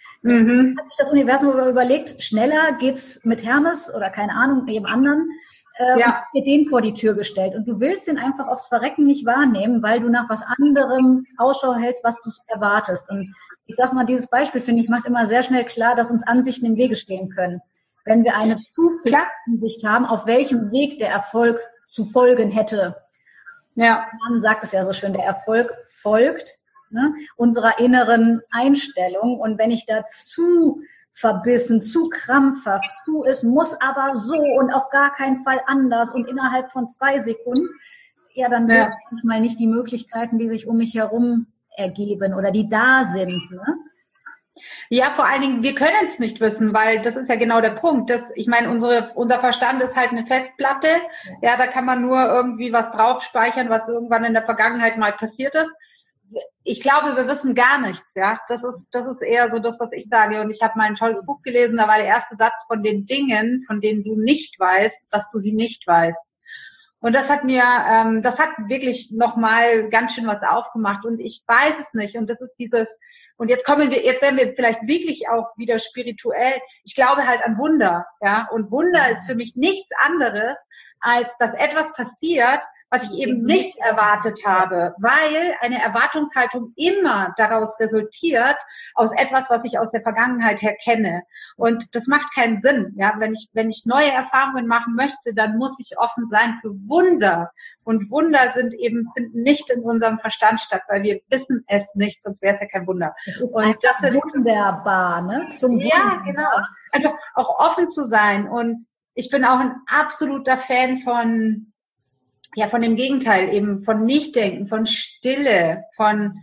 Hat sich das Universum überlegt, schneller geht's mit Hermes oder keine Ahnung, jedem anderen, und dir den vor die Tür gestellt. Und du willst den einfach aufs Verrecken nicht wahrnehmen, weil du nach was anderem Ausschau hältst, was du erwartest. Und ich sag mal, dieses Beispiel, finde ich, macht immer sehr schnell klar, dass uns Ansichten im Wege stehen können. Wenn wir eine zu fixe Ansicht haben, auf welchem Weg der Erfolg zu folgen hätte. Ja. Der Name sagt es ja so schön, der Erfolg folgt unserer inneren Einstellung. Und wenn ich da zu verbissen, zu krampfhaft, es muss aber so und auf gar keinen Fall anders und innerhalb von 2 Sekunden, ja, dann sehe ich manchmal nicht die Möglichkeiten, die sich um mich herum ergeben oder die da sind. Ne? Ja, vor allen Dingen, wir können es nicht wissen, weil das ist ja genau der Punkt. Ich meine, unser Verstand ist halt eine Festplatte. Ja, da kann man nur irgendwie was drauf speichern, was irgendwann in der Vergangenheit mal passiert ist. Ich glaube, wir wissen gar nichts, ja. Das ist eher so das, was ich sage. Und ich habe mal ein tolles Buch gelesen, da war der erste Satz von den Dingen, von denen du nicht weißt, dass du sie nicht weißt. Und das hat wirklich nochmal ganz schön was aufgemacht. Und ich weiß es nicht. Und das ist und jetzt werden wir vielleicht wirklich auch wieder spirituell. Ich glaube halt an Wunder, ja. Und Wunder ist für mich nichts anderes, als dass etwas passiert, was ich eben nicht erwartet habe, weil eine Erwartungshaltung immer daraus resultiert, aus etwas, was ich aus der Vergangenheit her kenne. Und das macht keinen Sinn. Ja, wenn ich neue Erfahrungen machen möchte, dann muss ich offen sein für Wunder. Und Wunder finden nicht in unserem Verstand statt, weil wir wissen es nicht, sonst wäre es ja kein Wunder. Das ist wunderbar, ne? Ja, genau. Einfach auch offen zu sein. Und ich bin auch ein absoluter Fan von dem Gegenteil, eben von Nichtdenken, von Stille, von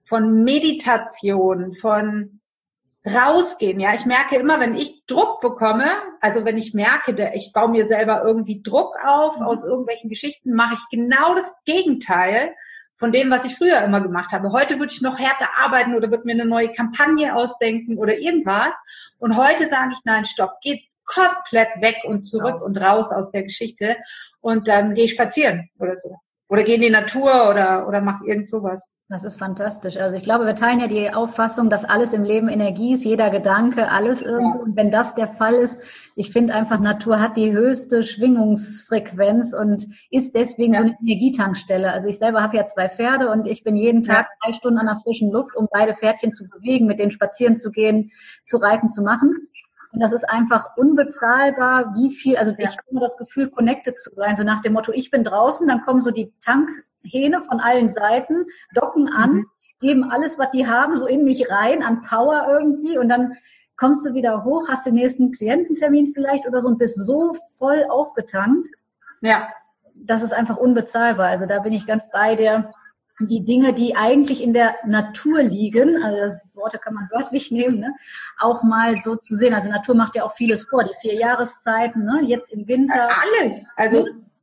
Meditation, von rausgehen. Ja, ich merke immer, wenn ich Druck bekomme, also wenn ich merke, ich baue mir selber irgendwie Druck auf aus irgendwelchen Geschichten, mache ich genau das Gegenteil von dem, was ich früher immer gemacht habe. Heute würde ich noch härter arbeiten oder würde mir eine neue Kampagne ausdenken oder irgendwas. Und heute sage ich, nein, stopp, geht komplett weg und zurück und raus aus der Geschichte. Und dann gehe ich spazieren oder so. Oder gehe in die Natur oder mache irgend sowas. Das ist fantastisch. Also ich glaube, wir teilen ja die Auffassung, dass alles im Leben Energie ist, jeder Gedanke, alles irgendwo. Und wenn das der Fall ist, ich finde einfach, Natur hat die höchste Schwingungsfrequenz und ist deswegen so eine Energietankstelle. Also ich selber habe ja 2 Pferde und ich bin jeden Tag 3 Stunden an der frischen Luft, um beide Pferdchen zu bewegen, mit denen spazieren zu gehen, zu reiten, zu machen. Und das ist einfach unbezahlbar, ich habe immer das Gefühl, connected zu sein. So nach dem Motto, ich bin draußen, dann kommen so die Tankhähne von allen Seiten, docken an, geben alles, was die haben, so in mich rein, an Power irgendwie. Und dann kommst du wieder hoch, hast den nächsten Kliententermin vielleicht oder so und bist so voll aufgetankt. Ja. Das ist einfach unbezahlbar. Also da bin ich ganz bei dir. Die Dinge, die eigentlich in der Natur liegen, also Worte kann man wörtlich nehmen, ne, auch mal so zu sehen. Also Natur macht ja auch vieles vor, die 4 Jahreszeiten, ne, jetzt im Winter. Alles, also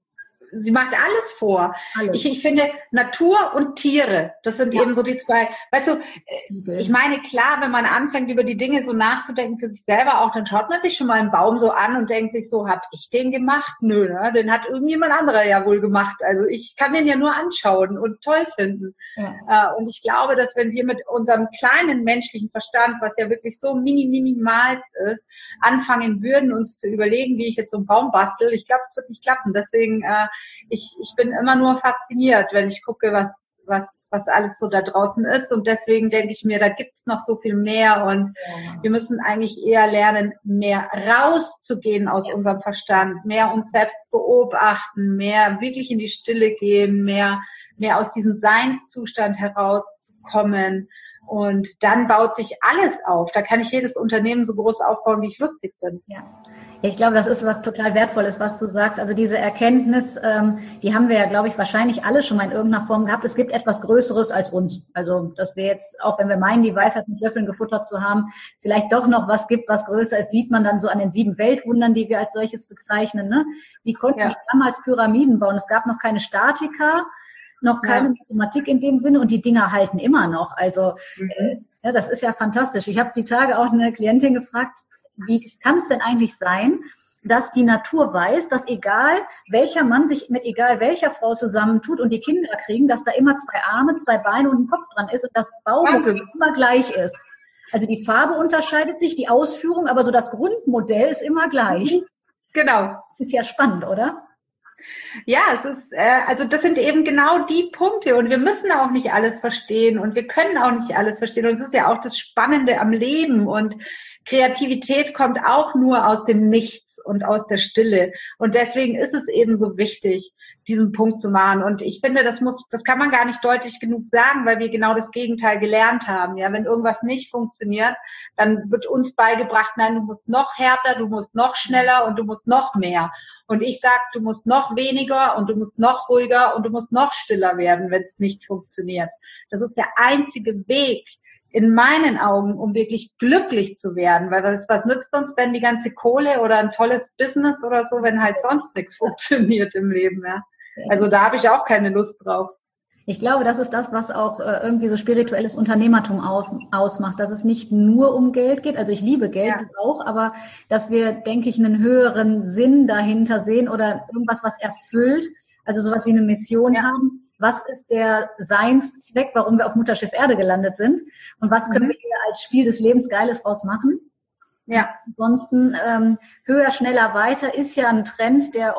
sie macht alles vor. Alles. Ich finde, Natur und Tiere, das sind eben so die 2, weißt du, ich meine, klar, wenn man anfängt, über die Dinge so nachzudenken für sich selber auch, dann schaut man sich schon mal einen Baum so an und denkt sich so, hab ich den gemacht? Nö, ne? Den hat irgendjemand anderer ja wohl gemacht. Also ich kann den ja nur anschauen und toll finden. Ja. Und ich glaube, dass wenn wir mit unserem kleinen menschlichen Verstand, was ja wirklich so minimalst ist, anfangen würden, uns zu überlegen, wie ich jetzt so einen Baum bastel, ich glaube, es wird nicht klappen. Deswegen ich bin immer nur fasziniert, wenn ich gucke, was alles so da draußen ist. Und deswegen denke ich mir, da gibt's noch so viel mehr. Und wir müssen eigentlich eher lernen, mehr rauszugehen aus unserem Verstand, mehr uns selbst beobachten, mehr wirklich in die Stille gehen, mehr aus diesem Seinszustand herauszukommen. Und dann baut sich alles auf. Da kann ich jedes Unternehmen so groß aufbauen, wie ich lustig bin. Ja. Ich glaube, das ist was total Wertvolles, was du sagst. Also diese Erkenntnis, die haben wir ja, glaube ich, wahrscheinlich alle schon mal in irgendeiner Form gehabt. Es gibt etwas Größeres als uns. Also, dass wir jetzt, auch wenn wir meinen, die Weisheit mit Löffeln gefuttert zu haben, vielleicht doch noch was gibt, was größer ist, sieht man dann so an den 7 Weltwundern, die wir als solches bezeichnen. Ne? Wie konnten die damals Pyramiden bauen? Es gab noch keine Statiker, noch keine Mathematik in dem Sinne und die Dinger halten immer noch. Also, das ist ja fantastisch. Ich habe die Tage auch eine Klientin gefragt, wie kann es denn eigentlich sein, dass die Natur weiß, dass egal welcher Mann sich mit egal welcher Frau zusammentut und die Kinder kriegen, dass da immer 2 Arme, 2 Beine und ein Kopf dran ist und das Baumodell immer gleich ist. Also die Farbe unterscheidet sich, die Ausführung, aber so das Grundmodell ist immer gleich. Genau. Ist ja spannend, oder? Ja, es ist, also das sind eben genau die Punkte und wir müssen auch nicht alles verstehen und wir können auch nicht alles verstehen und das ist ja auch das Spannende am Leben und Kreativität kommt auch nur aus dem Nichts und aus der Stille. Und deswegen ist es eben so wichtig, diesen Punkt zu machen. Und ich finde, das kann man gar nicht deutlich genug sagen, weil wir genau das Gegenteil gelernt haben. Ja, wenn irgendwas nicht funktioniert, dann wird uns beigebracht, nein, du musst noch härter, du musst noch schneller und du musst noch mehr. Und ich sag, du musst noch weniger und du musst noch ruhiger und du musst noch stiller werden, wenn es nicht funktioniert. Das ist der einzige Weg, in meinen Augen, um wirklich glücklich zu werden. Weil was nützt uns denn die ganze Kohle oder ein tolles Business oder so, wenn halt sonst nichts funktioniert im Leben, ja? Also da habe ich auch keine Lust drauf. Ich glaube, das ist das, was auch irgendwie so spirituelles Unternehmertum ausmacht, dass es nicht nur um Geld geht. Also ich liebe Geld auch, aber dass wir, denke ich, einen höheren Sinn dahinter sehen oder irgendwas, was erfüllt, also sowas wie eine Mission haben. Was ist der Seinszweck, warum wir auf Mutterschiff Erde gelandet sind? Und was können wir hier als Spiel des Lebens Geiles draus machen? Ja. Ansonsten höher, schneller, weiter ist ja ein Trend, der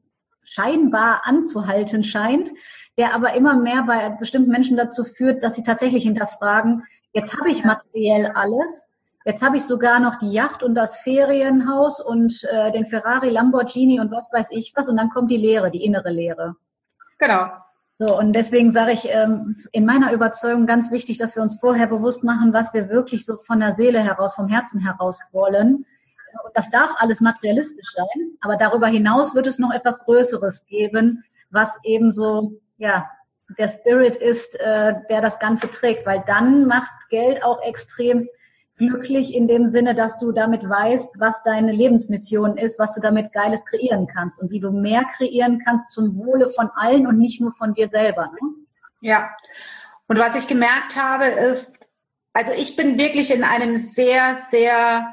scheinbar anzuhalten scheint, der aber immer mehr bei bestimmten Menschen dazu führt, dass sie tatsächlich hinterfragen, jetzt habe ich materiell alles, jetzt habe ich sogar noch die Yacht und das Ferienhaus und den Ferrari, Lamborghini und was weiß ich was und dann kommt die Leere, die innere Leere. Genau. So, und deswegen sage ich in meiner Überzeugung ganz wichtig, dass wir uns vorher bewusst machen, was wir wirklich so von der Seele heraus, vom Herzen heraus wollen. Und das darf alles materialistisch sein, aber darüber hinaus wird es noch etwas Größeres geben, was eben so, ja, der Spirit ist, der das Ganze trägt, weil dann macht Geld auch extrem glücklich in dem Sinne, dass du damit weißt, was deine Lebensmission ist, was du damit Geiles kreieren kannst und wie du mehr kreieren kannst zum Wohle von allen und nicht nur von dir selber. Ne? Ja, und was ich gemerkt habe ist, also ich bin wirklich in einem sehr, sehr,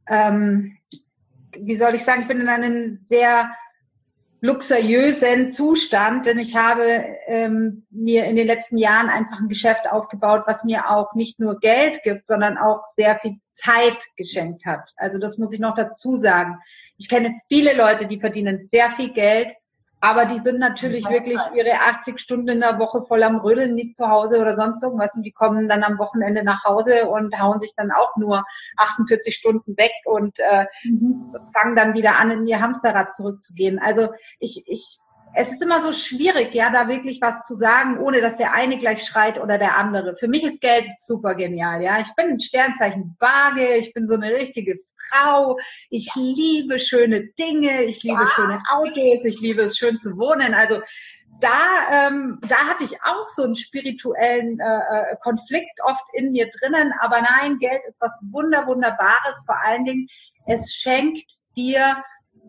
wie soll ich sagen, ich bin in einem sehr luxuriösen Zustand, denn ich habe mir in den letzten Jahren einfach ein Geschäft aufgebaut, was mir auch nicht nur Geld gibt, sondern auch sehr viel Zeit geschenkt hat. Also das muss ich noch dazu sagen. Ich kenne viele Leute, die verdienen sehr viel Geld, aber die sind natürlich wirklich ihre 80 Stunden in der Woche voll am Rödeln, nicht zu Hause oder sonst irgendwas. Und die kommen dann am Wochenende nach Hause und hauen sich dann auch nur 48 Stunden weg und fangen dann wieder an, in ihr Hamsterrad zurückzugehen. Also es ist immer so schwierig, ja, da wirklich was zu sagen, ohne dass der eine gleich schreit oder der andere. Für mich ist Geld super genial, ja. Ich bin ein Sternzeichen Waage, ich bin so eine richtige Frau, ich liebe schöne Dinge, ich liebe schöne Autos, ich liebe es, schön zu wohnen. Also da hatte ich auch so einen spirituellen Konflikt oft in mir drinnen, aber nein, Geld ist was Wunderbares, vor allen Dingen, es schenkt dir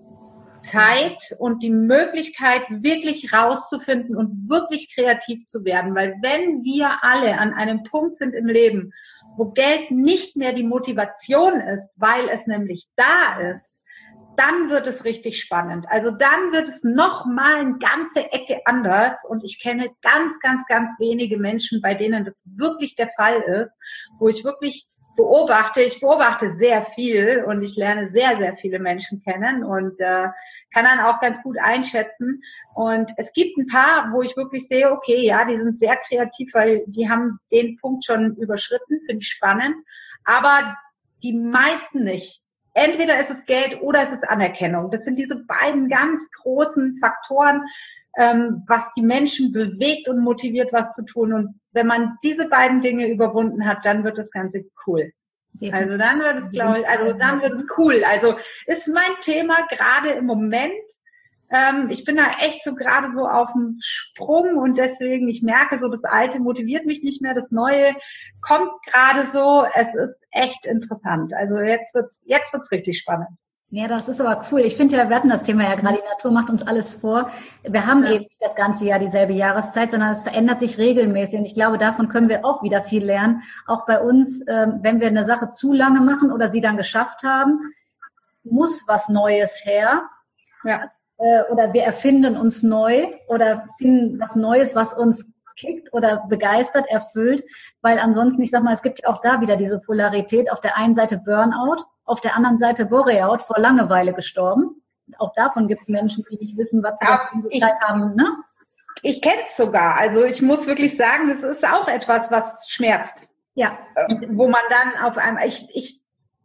Zeit und die Möglichkeit, wirklich rauszufinden und wirklich kreativ zu werden. Weil wenn wir alle an einem Punkt sind im Leben, wo Geld nicht mehr die Motivation ist, weil es nämlich da ist, dann wird es richtig spannend. Also dann wird es nochmal eine ganze Ecke anders. Und ich kenne ganz, ganz, ganz wenige Menschen, bei denen das wirklich der Fall ist, wo ich wirklich ich beobachte sehr viel und ich lerne sehr, sehr viele Menschen kennen und kann dann auch ganz gut einschätzen. Und es gibt ein paar, wo ich wirklich sehe, okay, ja, die sind sehr kreativ, weil die haben den Punkt schon überschritten, finde ich spannend, aber die meisten nicht. Entweder ist es Geld oder es ist Anerkennung. Das sind diese beiden ganz großen Faktoren, was die Menschen bewegt und motiviert, was zu tun. Und wenn man diese beiden Dinge überwunden hat, dann wird das Ganze cool. Also dann wird es, glaube ich, dann wird es cool. Also ist mein Thema gerade im Moment. Ich bin da echt so gerade so auf dem Sprung und deswegen, ich merke so, das Alte motiviert mich nicht mehr, das Neue kommt gerade so. Es ist echt interessant. Also jetzt wird's richtig spannend. Ja, das ist aber cool. Ich finde ja, wir hatten das Thema ja gerade, die Natur macht uns alles vor. Wir haben eben nicht das ganze Jahr dieselbe Jahreszeit, sondern es verändert sich regelmäßig. Und ich glaube, davon können wir auch wieder viel lernen. Auch bei uns, wenn wir eine Sache zu lange machen oder sie dann geschafft haben, muss was Neues her. Ja. Oder wir erfinden uns neu oder finden was Neues, was uns kickt oder begeistert, erfüllt, weil ansonsten, ich sag mal, es gibt ja auch da wieder diese Polarität, auf der einen Seite Burnout, auf der anderen Seite Boreout, vor Langeweile gestorben. Auch davon gibt es Menschen, die nicht wissen, was sie für Zeit haben, ne? Ich kenne es sogar, also ich muss wirklich sagen, das ist auch etwas, was schmerzt. Ja. Wo man dann auf einmal, ich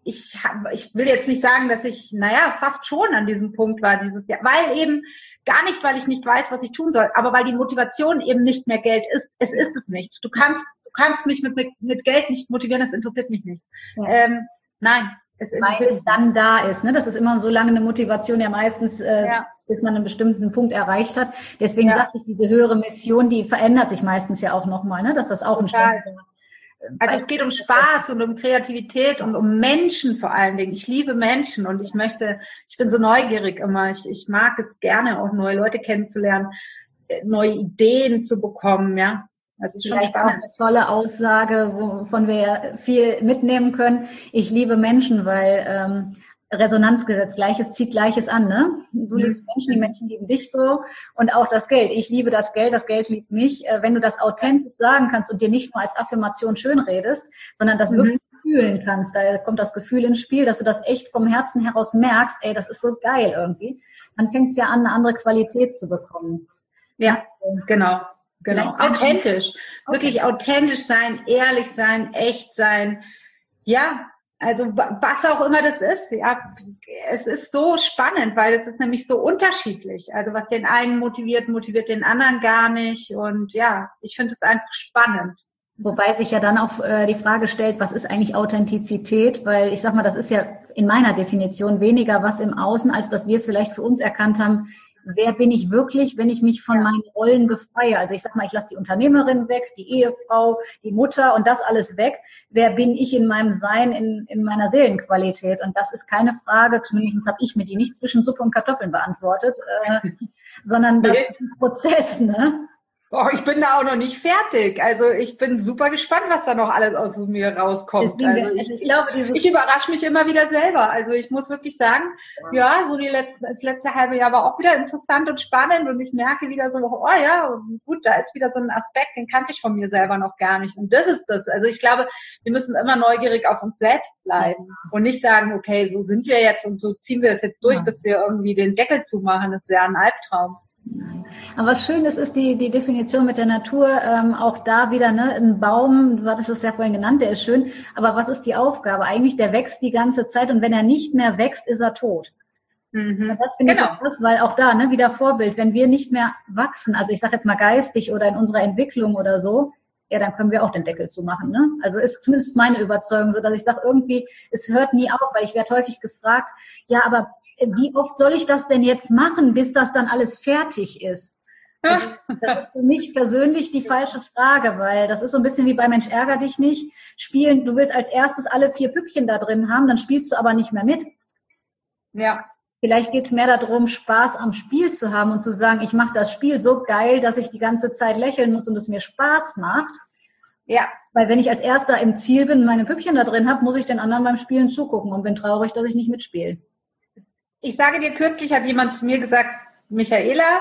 ich will jetzt nicht sagen, dass ich, fast schon an diesem Punkt war dieses Jahr, weil eben gar nicht, weil ich nicht weiß, was ich tun soll, aber weil die Motivation eben nicht mehr Geld ist. Es ist es nicht. Du kannst mich mit Geld nicht motivieren, das interessiert mich nicht. Ja. Nein. Weil es dann da ist, ne? Das ist immer so lange eine Motivation, ja meistens, bis man einen bestimmten Punkt erreicht hat. Deswegen sagte ich, diese höhere Mission, die verändert sich meistens ja auch nochmal, ne? Dass das auch ein ständiger. Also es geht um Spaß und um Kreativität und um Menschen vor allen Dingen. Ich liebe Menschen und ich bin so neugierig immer. Ich mag es gerne, auch neue Leute kennenzulernen, neue Ideen zu bekommen, ja. Das ist vielleicht auch eine tolle Aussage, wovon wir viel mitnehmen können. Ich liebe Menschen, weil Resonanzgesetz, Gleiches zieht Gleiches an, ne? Du liebst Menschen, die Menschen lieben dich so und auch das Geld. Ich liebe das Geld liebe mich. Wenn du das authentisch sagen kannst und dir nicht nur als Affirmation schön redest, sondern das wirklich fühlen kannst, da kommt das Gefühl ins Spiel, dass du das echt vom Herzen heraus merkst, ey, das ist so geil irgendwie, dann fängt es ja an, eine andere Qualität zu bekommen. Ja, genau. Authentisch. Wirklich authentisch sein, ehrlich sein, echt sein. Ja, also was auch immer das ist. Ja, es ist so spannend, weil es ist nämlich so unterschiedlich. Also was den einen motiviert den anderen gar nicht. Und ja, ich finde es einfach spannend. Wobei sich ja dann auch die Frage stellt, was ist eigentlich Authentizität? Weil ich sag mal, das ist ja in meiner Definition weniger was im Außen, als dass wir vielleicht für uns erkannt haben, wer bin ich wirklich, wenn ich mich von meinen Rollen befreie? Also ich sag mal, ich lasse die Unternehmerin weg, die Ehefrau, die Mutter und das alles weg. Wer bin ich in meinem Sein, in meiner Seelenqualität? Und das ist keine Frage, zumindest habe ich mir die nicht zwischen Suppe und Kartoffeln beantwortet, sondern das ist ein Prozess, ne? Oh, ich bin da auch noch nicht fertig. Also ich bin super gespannt, was da noch alles aus mir rauskommt. Also ich glaube, ich überrasche mich immer wieder selber. Also ich muss wirklich sagen, so das letzte halbe Jahr war auch wieder interessant und spannend und ich merke wieder so, gut, da ist wieder so ein Aspekt, den kannte ich von mir selber noch gar nicht. Und das ist das. Also ich glaube, wir müssen immer neugierig auf uns selbst bleiben und nicht sagen, okay, so sind wir jetzt und so ziehen wir das jetzt durch, bis wir irgendwie den Deckel zumachen. Das ist ja ein Albtraum. Aber was schön ist die Definition mit der Natur, auch da wieder, ne, ein Baum, du hattest es ja vorhin genannt, der ist schön, aber was ist die Aufgabe? Eigentlich, der wächst die ganze Zeit und wenn er nicht mehr wächst, ist er tot. Und das finde ich auch das, weil auch da, ne, wieder Vorbild, wenn wir nicht mehr wachsen, also ich sage jetzt mal geistig oder in unserer Entwicklung oder so, ja, dann können wir auch den Deckel zumachen, ne? Also ist zumindest meine Überzeugung so, dass ich sage, irgendwie, es hört nie auf, weil ich werde häufig gefragt, ja, aber wie oft soll ich das denn jetzt machen, bis das dann alles fertig ist? Also, das ist für mich persönlich die falsche Frage, weil das ist so ein bisschen wie bei Mensch ärger dich nicht. Spielen, du willst als erstes alle 4 Püppchen da drin haben, dann spielst du aber nicht mehr mit. Ja. Vielleicht geht es mehr darum, Spaß am Spiel zu haben und zu sagen, ich mache das Spiel so geil, dass ich die ganze Zeit lächeln muss und es mir Spaß macht. Ja. Weil wenn ich als Erster im Ziel bin und meine Püppchen da drin habe, muss ich den anderen beim Spielen zugucken und bin traurig, dass ich nicht mitspiele. Ich sage dir, kürzlich hat jemand zu mir gesagt, Michaela,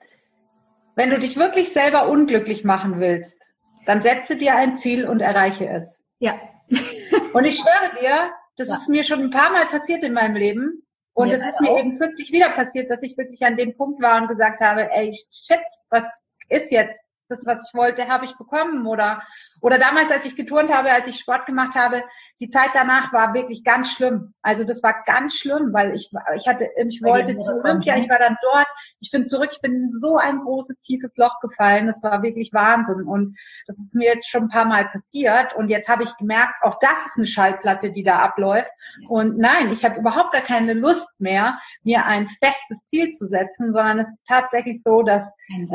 wenn du dich wirklich selber unglücklich machen willst, dann setze dir ein Ziel und erreiche es. Ja. Und ich schwöre dir, das ist mir schon ein paar Mal passiert in meinem Leben. Und es ist mir eben kürzlich wieder passiert, dass ich wirklich an dem Punkt war und gesagt habe, ey, shit, was ist jetzt? Das, was ich wollte, habe ich bekommen. Oder damals, als ich geturnt habe, als ich Sport gemacht habe, die Zeit danach war wirklich ganz schlimm. Also das war ganz schlimm, weil ich wollte zu Olympia, ich war dann dort, ich bin zurück, ich bin in so ein großes, tiefes Loch gefallen. Das war wirklich Wahnsinn. Und das ist mir jetzt schon ein paar Mal passiert. Und jetzt habe ich gemerkt, auch das ist eine Schallplatte, die da abläuft. Und nein, ich habe überhaupt gar keine Lust mehr, mir ein festes Ziel zu setzen, sondern es ist tatsächlich so, dass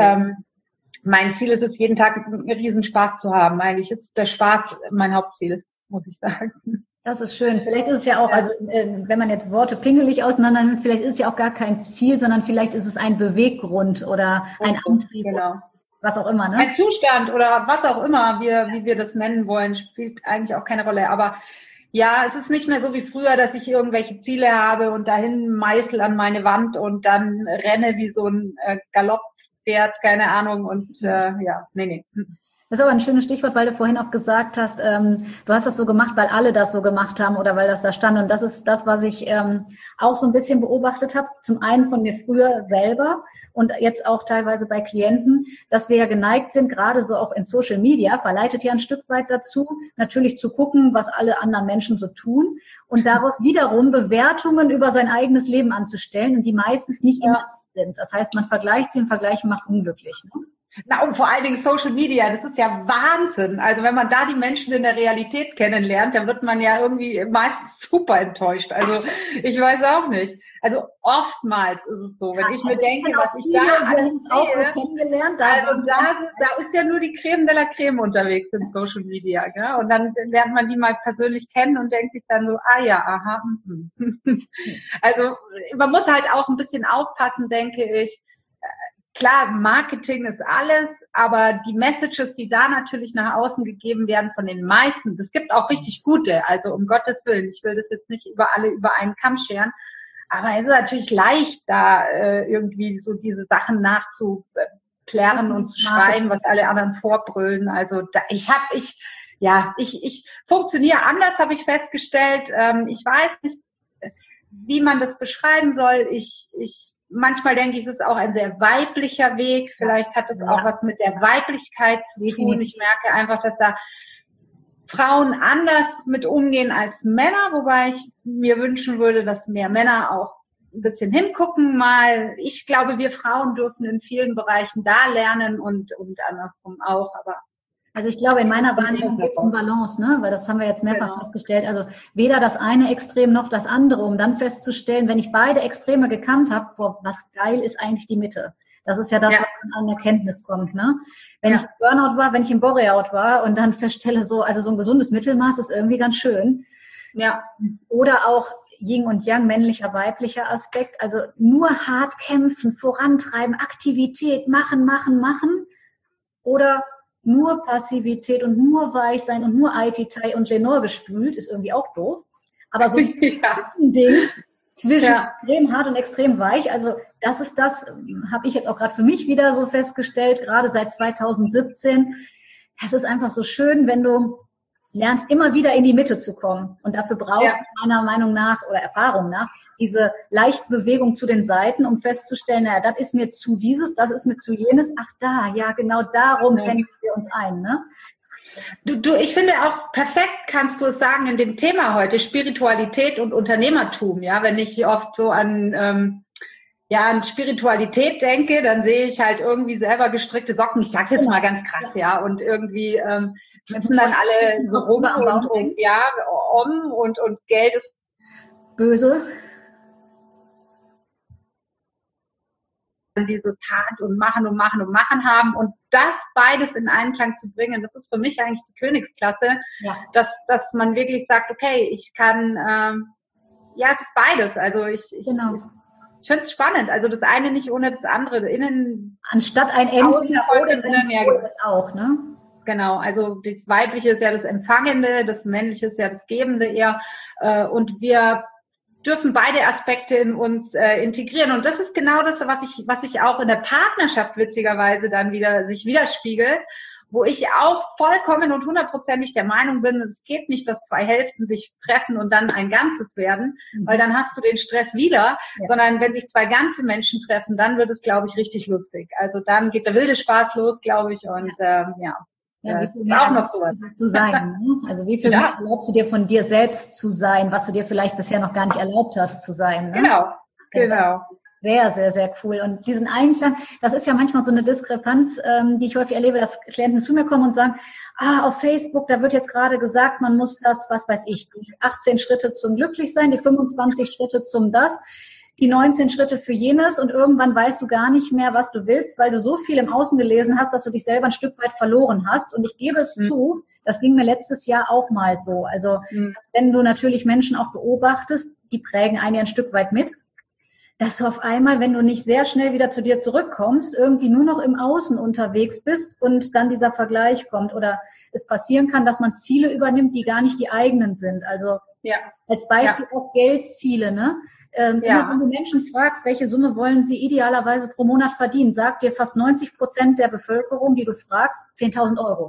mein Ziel ist es, jeden Tag einen riesen Spaß zu haben. Eigentlich ist der Spaß mein Hauptziel, muss ich sagen. Das ist schön. Vielleicht ist es ja auch, also wenn man jetzt Worte pingelig auseinander nimmt, vielleicht ist es ja auch gar kein Ziel, sondern vielleicht ist es ein Beweggrund oder ein Antrieb, was auch immer. Ne? Ein Zustand oder was auch immer, wie wir das nennen wollen, spielt eigentlich auch keine Rolle. Aber ja, es ist nicht mehr so wie früher, dass ich irgendwelche Ziele habe und dahin meißel an meine Wand und dann renne wie so ein Galopppferd, keine Ahnung. Und nee. Das ist aber ein schönes Stichwort, weil du vorhin auch gesagt hast, du hast das so gemacht, weil alle das so gemacht haben oder weil das da stand. Und das ist das, was ich auch so ein bisschen beobachtet habe. Zum einen von mir früher selber und jetzt auch teilweise bei Klienten, dass wir ja geneigt sind, gerade so auch in Social Media, verleitet ja ein Stück weit dazu, natürlich zu gucken, was alle anderen Menschen so tun und daraus wiederum Bewertungen über sein eigenes Leben anzustellen und die meistens nicht immer sind. Das heißt, man vergleicht sie und Vergleichen macht unglücklich. Ne? Na, und vor allen Dingen Social Media, das ist ja Wahnsinn. Also wenn man da die Menschen in der Realität kennenlernt, dann wird man ja irgendwie meistens super enttäuscht. Also ich weiß auch nicht. Also oftmals ist es so, wenn ich mir denke, was ich da alles auch so kennengelernt. Also da ist ja nur die Creme de la Creme unterwegs in Social Media. Gell? Und dann lernt man die mal persönlich kennen und denkt sich dann so, aha. Also man muss halt auch ein bisschen aufpassen, denke ich. Klar, Marketing ist alles, aber die Messages, die da natürlich nach außen gegeben werden von den meisten, es gibt auch richtig gute, also um Gottes Willen, ich will das jetzt nicht über einen Kamm scheren, aber es ist natürlich leicht, da irgendwie so diese Sachen nachzuplärren und zu schreien, was alle anderen vorbrüllen. Also ich funktioniere anders, habe ich festgestellt. Ich weiß nicht, wie man das beschreiben soll. Manchmal denke ich, es ist auch ein sehr weiblicher Weg. Vielleicht hat es auch was mit der Weiblichkeit zu tun. Ich merke einfach, dass da Frauen anders mit umgehen als Männer, wobei ich mir wünschen würde, dass mehr Männer auch ein bisschen hingucken mal. Ich glaube, wir Frauen dürfen in vielen Bereichen da lernen und andersrum auch, aber also ich glaube, in meiner Wahrnehmung geht es um Balance, ne? Weil das haben wir jetzt mehrfach festgestellt. Also weder das eine Extrem noch das andere, um dann festzustellen, wenn ich beide Extreme gekannt habe, was geil ist eigentlich die Mitte. Das ist ja das, was an Erkenntnis kommt, ne? Wenn ich im Burnout war, wenn ich im Boreout war und dann feststelle so ein gesundes Mittelmaß ist irgendwie ganz schön. Ja. Oder auch Yin und Yang, männlicher, weiblicher Aspekt. Also nur hart kämpfen, vorantreiben, Aktivität, machen. Oder nur Passivität und nur weich sein und nur Ai-Tai und Lenore gespült, ist irgendwie auch doof. Aber so ein Ding zwischen extrem hart und extrem weich, also das habe ich jetzt auch gerade für mich wieder so festgestellt, gerade seit 2017. Das ist einfach so schön, wenn du lernst, immer wieder in die Mitte zu kommen. Und dafür braucht es meiner Meinung nach oder Erfahrung nach diese leichte Bewegung zu den Seiten, um festzustellen, naja, das ist mir zu dieses, das ist mir zu jenes. Ach da, ja, genau darum pendeln wir uns ein, ne? Ich finde auch perfekt kannst du es sagen in dem Thema heute, Spiritualität und Unternehmertum. Ja, wenn ich oft so an Spiritualität denke, dann sehe ich halt irgendwie selber gestrickte Socken. Ich sag's jetzt mal ganz krass, ja, und irgendwie sitzen dann alle so rum und Geld ist böse. Dieses hart und machen haben und das beides in Einklang zu bringen, das ist für mich eigentlich die Königsklasse, dass man wirklich sagt, okay, ich kann, es ist beides, also ich finde es spannend, also das eine nicht ohne das andere, anstatt ein Entweder oder das auch, ne? Genau, also das Weibliche ist ja das Empfangende, das Männliche ist ja das Gebende eher und wir dürfen beide Aspekte in uns integrieren. Und das ist genau das, was ich auch in der Partnerschaft witzigerweise dann sich widerspiegelt, wo ich auch vollkommen und 100%ig der Meinung bin, es geht nicht, dass zwei Hälften sich treffen und dann ein Ganzes werden, weil dann hast du den Stress wieder, sondern wenn sich zwei ganze Menschen treffen, dann wird es, glaube ich, richtig lustig. Also dann geht der wilde Spaß los, glaube ich, und das ist auch noch sowas zu sein. Ne? Also wie viel mehr erlaubst du dir von dir selbst zu sein, was du dir vielleicht bisher noch gar nicht erlaubt hast zu sein? Ne? Genau. Sehr, sehr, sehr cool. Und diesen Einklang, das ist ja manchmal so eine Diskrepanz, die ich häufig erlebe, dass Klienten zu mir kommen und sagen, auf Facebook, da wird jetzt gerade gesagt, man muss das, was weiß ich, die 18 Schritte zum Glücklichsein, die 25 Schritte zum das, die 19 Schritte für jenes und irgendwann weißt du gar nicht mehr, was du willst, weil du so viel im Außen gelesen hast, dass du dich selber ein Stück weit verloren hast. Und ich gebe es zu, das ging mir letztes Jahr auch mal so. Also wenn du natürlich Menschen auch beobachtest, die prägen einen ja ein Stück weit mit, dass du auf einmal, wenn du nicht sehr schnell wieder zu dir zurückkommst, irgendwie nur noch im Außen unterwegs bist und dann dieser Vergleich kommt. Oder es passieren kann, dass man Ziele übernimmt, die gar nicht die eigenen sind. Also als Beispiel auch Geldziele, ne? Immer wenn du Menschen fragst, welche Summe wollen sie idealerweise pro Monat verdienen, sagt dir fast 90% der Bevölkerung, die du fragst, 10.000 Euro.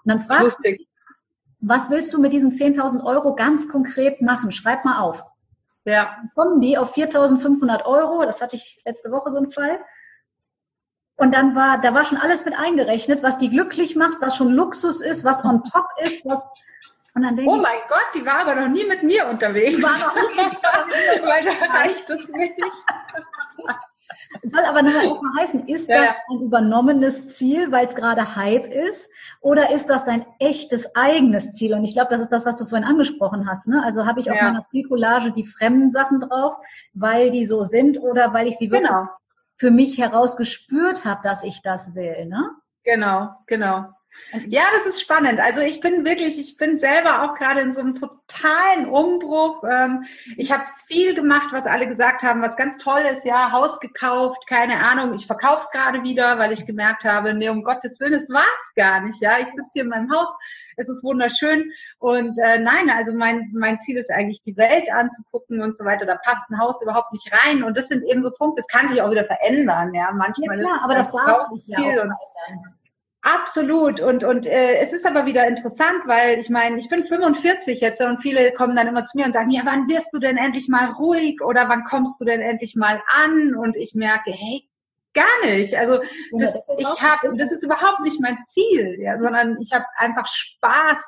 dann fragst du, was willst du mit diesen 10.000 Euro ganz konkret machen? Schreib mal auf. Ja. Dann kommen die auf 4.500 Euro. Das hatte ich letzte Woche so einen Fall. Und dann da war schon alles mit eingerechnet, was die glücklich macht, was schon Luxus ist, was on top ist. Und dann denke oh mein Gott, die war aber noch nie mit mir unterwegs. Weil da reicht es nicht. Soll aber nur erstmal heißen, ist das ein übernommenes Ziel, weil es gerade Hype ist, oder ist das dein echtes eigenes Ziel? Und ich glaube, das ist das, was du vorhin angesprochen hast. Ne? Also habe ich auf meiner Zielcollage die fremden Sachen drauf, weil die so sind oder weil ich sie wirklich für mich herausgespürt habe, dass ich das will. Ne? Genau. Ja, das ist spannend. Also ich bin selber auch gerade in so einem totalen Umbruch. Ich habe viel gemacht, was alle gesagt haben, was ganz toll ist. Ja, Haus gekauft, keine Ahnung. Ich verkaufe es gerade wieder, weil ich gemerkt habe, nee, um Gottes Willen, es war es gar nicht. Ja, ich sitze hier in meinem Haus, es ist wunderschön. Und nein, also mein Ziel ist eigentlich, die Welt anzugucken und so weiter. Da passt ein Haus überhaupt nicht rein. Und das sind eben so Punkte, das kann sich auch wieder verändern. Ja, manchmal. Ja klar, aber das darf sich ja auch verändern. Absolut. Und es ist aber wieder interessant, weil ich meine, ich bin 45 jetzt und viele kommen dann immer zu mir und sagen, ja, wann wirst du denn endlich mal ruhig oder wann kommst du denn endlich mal an? Und ich merke, hey, gar nicht. Also das ist überhaupt nicht mein Ziel, ja, sondern ich habe einfach Spaß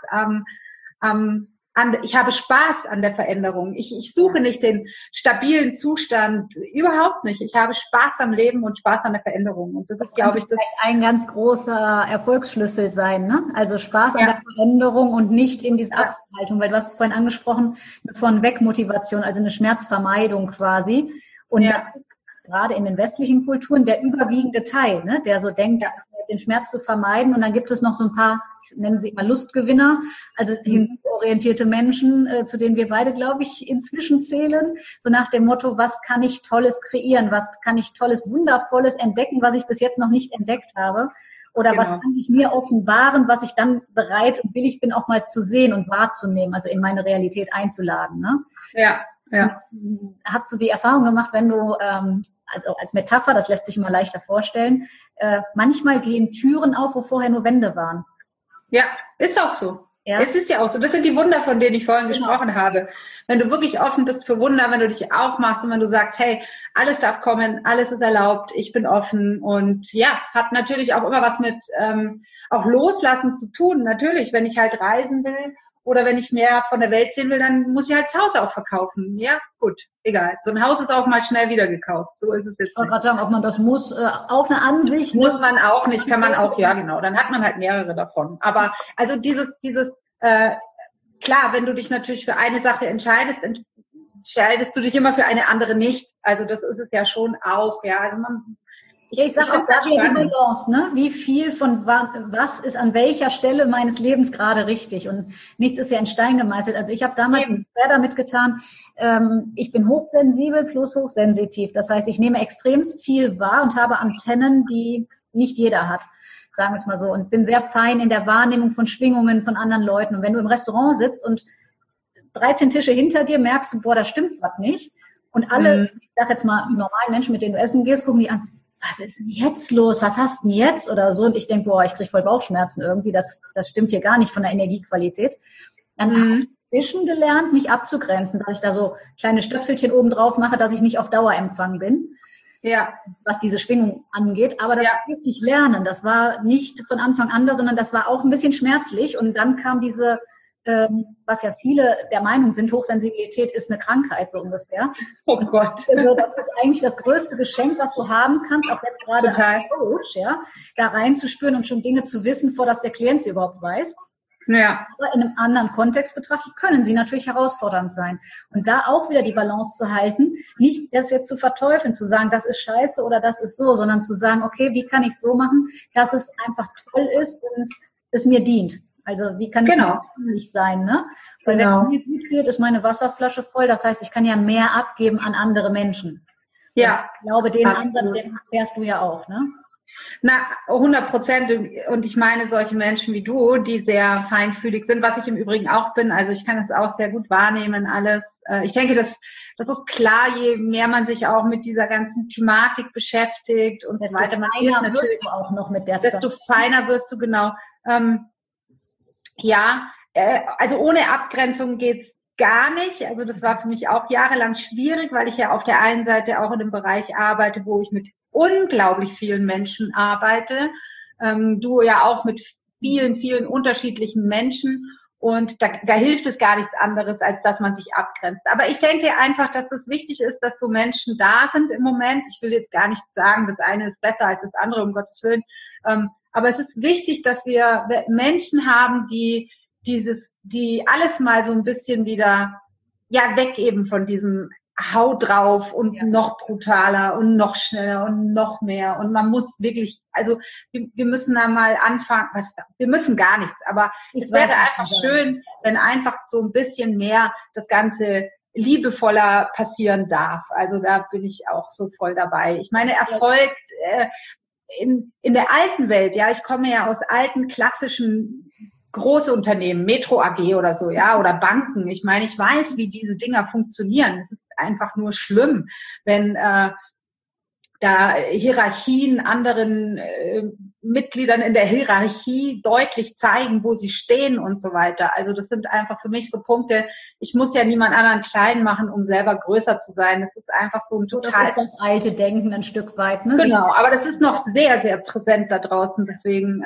ich habe Spaß an der Veränderung. Ich suche nicht den stabilen Zustand, überhaupt nicht. Ich habe Spaß am Leben und Spaß an der Veränderung. Und das ist, glaube ich, das vielleicht ein ganz großer Erfolgsschlüssel sein, ne? Also Spaß an der Veränderung und nicht in diese Abhaltung, weil du hast es vorhin angesprochen, eine Von-Weg-Motivation, also eine Schmerzvermeidung quasi. Und das ist gerade in den westlichen Kulturen der überwiegende Teil, ne? Der so denkt, den Schmerz zu vermeiden. Und dann gibt es noch so ein paar, ich nenne sie mal Lustgewinner, also orientierte Menschen, zu denen wir beide, glaube ich, inzwischen zählen. So nach dem Motto, was kann ich Tolles kreieren? Was kann ich Tolles, Wundervolles entdecken, was ich bis jetzt noch nicht entdeckt habe? Oder was kann ich mir offenbaren, was ich dann bereit und willig bin, auch mal zu sehen und wahrzunehmen, also in meine Realität einzuladen, ne? Ja. Habt du die Erfahrung gemacht, wenn du, also als Metapher, das lässt sich immer leichter vorstellen, manchmal gehen Türen auf, wo vorher nur Wände waren. Ja, ist auch so. Ja. Es ist ja auch so. Das sind die Wunder, von denen ich vorhin gesprochen habe. Wenn du wirklich offen bist für Wunder, wenn du dich aufmachst und wenn du sagst, hey, alles darf kommen, alles ist erlaubt, ich bin offen und ja, hat natürlich auch immer was mit auch Loslassen zu tun. Natürlich, wenn ich halt reisen will oder wenn ich mehr von der Welt sehen will, dann muss ich halt das Haus auch verkaufen. Ja, gut, egal. So ein Haus ist auch mal schnell wieder gekauft. So ist es jetzt. Ich wollte gerade sagen, ob man das muss, auch eine Ansicht. Muss man auch nicht, kann man auch, ja genau. Dann hat man halt mehrere davon. Aber also klar, wenn du dich natürlich für eine Sache entscheidest du dich immer für eine andere nicht. Also das ist es ja schon auch, ja. Also ich sage auch da wieder die Balance, ne? Wie viel von was ist an welcher Stelle meines Lebens gerade richtig? Und nichts ist ja in Stein gemeißelt. Also ich habe damals schwer damit getan, ich bin hochsensibel plus hochsensitiv. Das heißt, ich nehme extremst viel wahr und habe Antennen, die nicht jeder hat, sagen wir es mal so. Und bin sehr fein in der Wahrnehmung von Schwingungen von anderen Leuten. Und wenn du im Restaurant sitzt und 13 Tische hinter dir merkst du, boah, da stimmt was nicht. Und alle, ich sag jetzt mal, normalen Menschen, mit denen du essen gehst, gucken die an, was ist denn jetzt los? Was hast du denn jetzt? Oder so. Und ich denke, boah, ich kriege voll Bauchschmerzen irgendwie. Das stimmt hier gar nicht von der Energiequalität. Dann habe ich inzwischen gelernt, mich abzugrenzen, dass ich da so kleine Stöpselchen oben drauf mache, dass ich nicht auf Dauerempfang bin. Ja. Was diese Schwingung angeht. Aber das durfte ich lernen. Das war nicht von Anfang an da, sondern das war auch ein bisschen schmerzlich. Und dann kam diese, was ja viele der Meinung sind, Hochsensibilität ist eine Krankheit, so ungefähr. Oh Gott. Also das ist eigentlich das größte Geschenk, was du haben kannst, auch jetzt gerade als Coach, ja, da reinzuspüren und schon Dinge zu wissen, vor dass der Klient sie überhaupt weiß. Ja. Aber in einem anderen Kontext betrachtet, können sie natürlich herausfordernd sein. Und da auch wieder die Balance zu halten, nicht das jetzt zu verteufeln, zu sagen, das ist scheiße oder das ist so, sondern zu sagen, okay, wie kann ich es so machen, dass es einfach toll ist und es mir dient. Also wie kann es nicht sein, ne? Weil wenn es mir gut geht, ist meine Wasserflasche voll. Das heißt, ich kann ja mehr abgeben an andere Menschen. Ja. Ich glaube, den Ansatz, den fährst du ja auch, ne? Na, 100%. Und ich meine solche Menschen wie du, die sehr feinfühlig sind, was ich im Übrigen auch bin. Also ich kann das auch sehr gut wahrnehmen, alles. Ich denke, das ist klar, je mehr man sich auch mit dieser ganzen Thematik beschäftigt und so weiter. Desto feiner wirst du auch noch mit der Zeit. Desto feiner wirst du, genau. Ja, also ohne Abgrenzung geht's gar nicht. Also das war für mich auch jahrelang schwierig, weil ich ja auf der einen Seite auch in einem Bereich arbeite, wo ich mit unglaublich vielen Menschen arbeite. Du ja auch mit vielen, vielen unterschiedlichen Menschen. Und da hilft es gar nichts anderes, als dass man sich abgrenzt. Aber ich denke einfach, dass das wichtig ist, dass so Menschen da sind im Moment. Ich will jetzt gar nicht sagen, das eine ist besser als das andere, um Gottes Willen. Aber es ist wichtig, dass wir Menschen haben, die alles mal so ein bisschen wieder, ja, weggeben von diesem Hau drauf und noch brutaler und noch schneller und noch mehr. Und man muss wirklich, also wir müssen da mal anfangen, wir müssen gar nichts, aber es wäre einfach schön, wenn einfach so ein bisschen mehr das Ganze liebevoller passieren darf. Also da bin ich auch so voll dabei. Ich meine, Erfolg in der alten Welt, ja, ich komme ja aus alten klassischen große Unternehmen, Metro AG oder so, ja, oder Banken. Ich meine, ich weiß, wie diese Dinger funktionieren. Es ist einfach nur schlimm, wenn da Hierarchien anderen Mitgliedern in der Hierarchie deutlich zeigen, wo sie stehen und so weiter. Also das sind einfach für mich so Punkte, ich muss ja niemand anderen klein machen, um selber größer zu sein. Das ist einfach so ein total... Das ist das alte Denken ein Stück weit, ne? Genau, aber das ist noch sehr, sehr präsent da draußen. Deswegen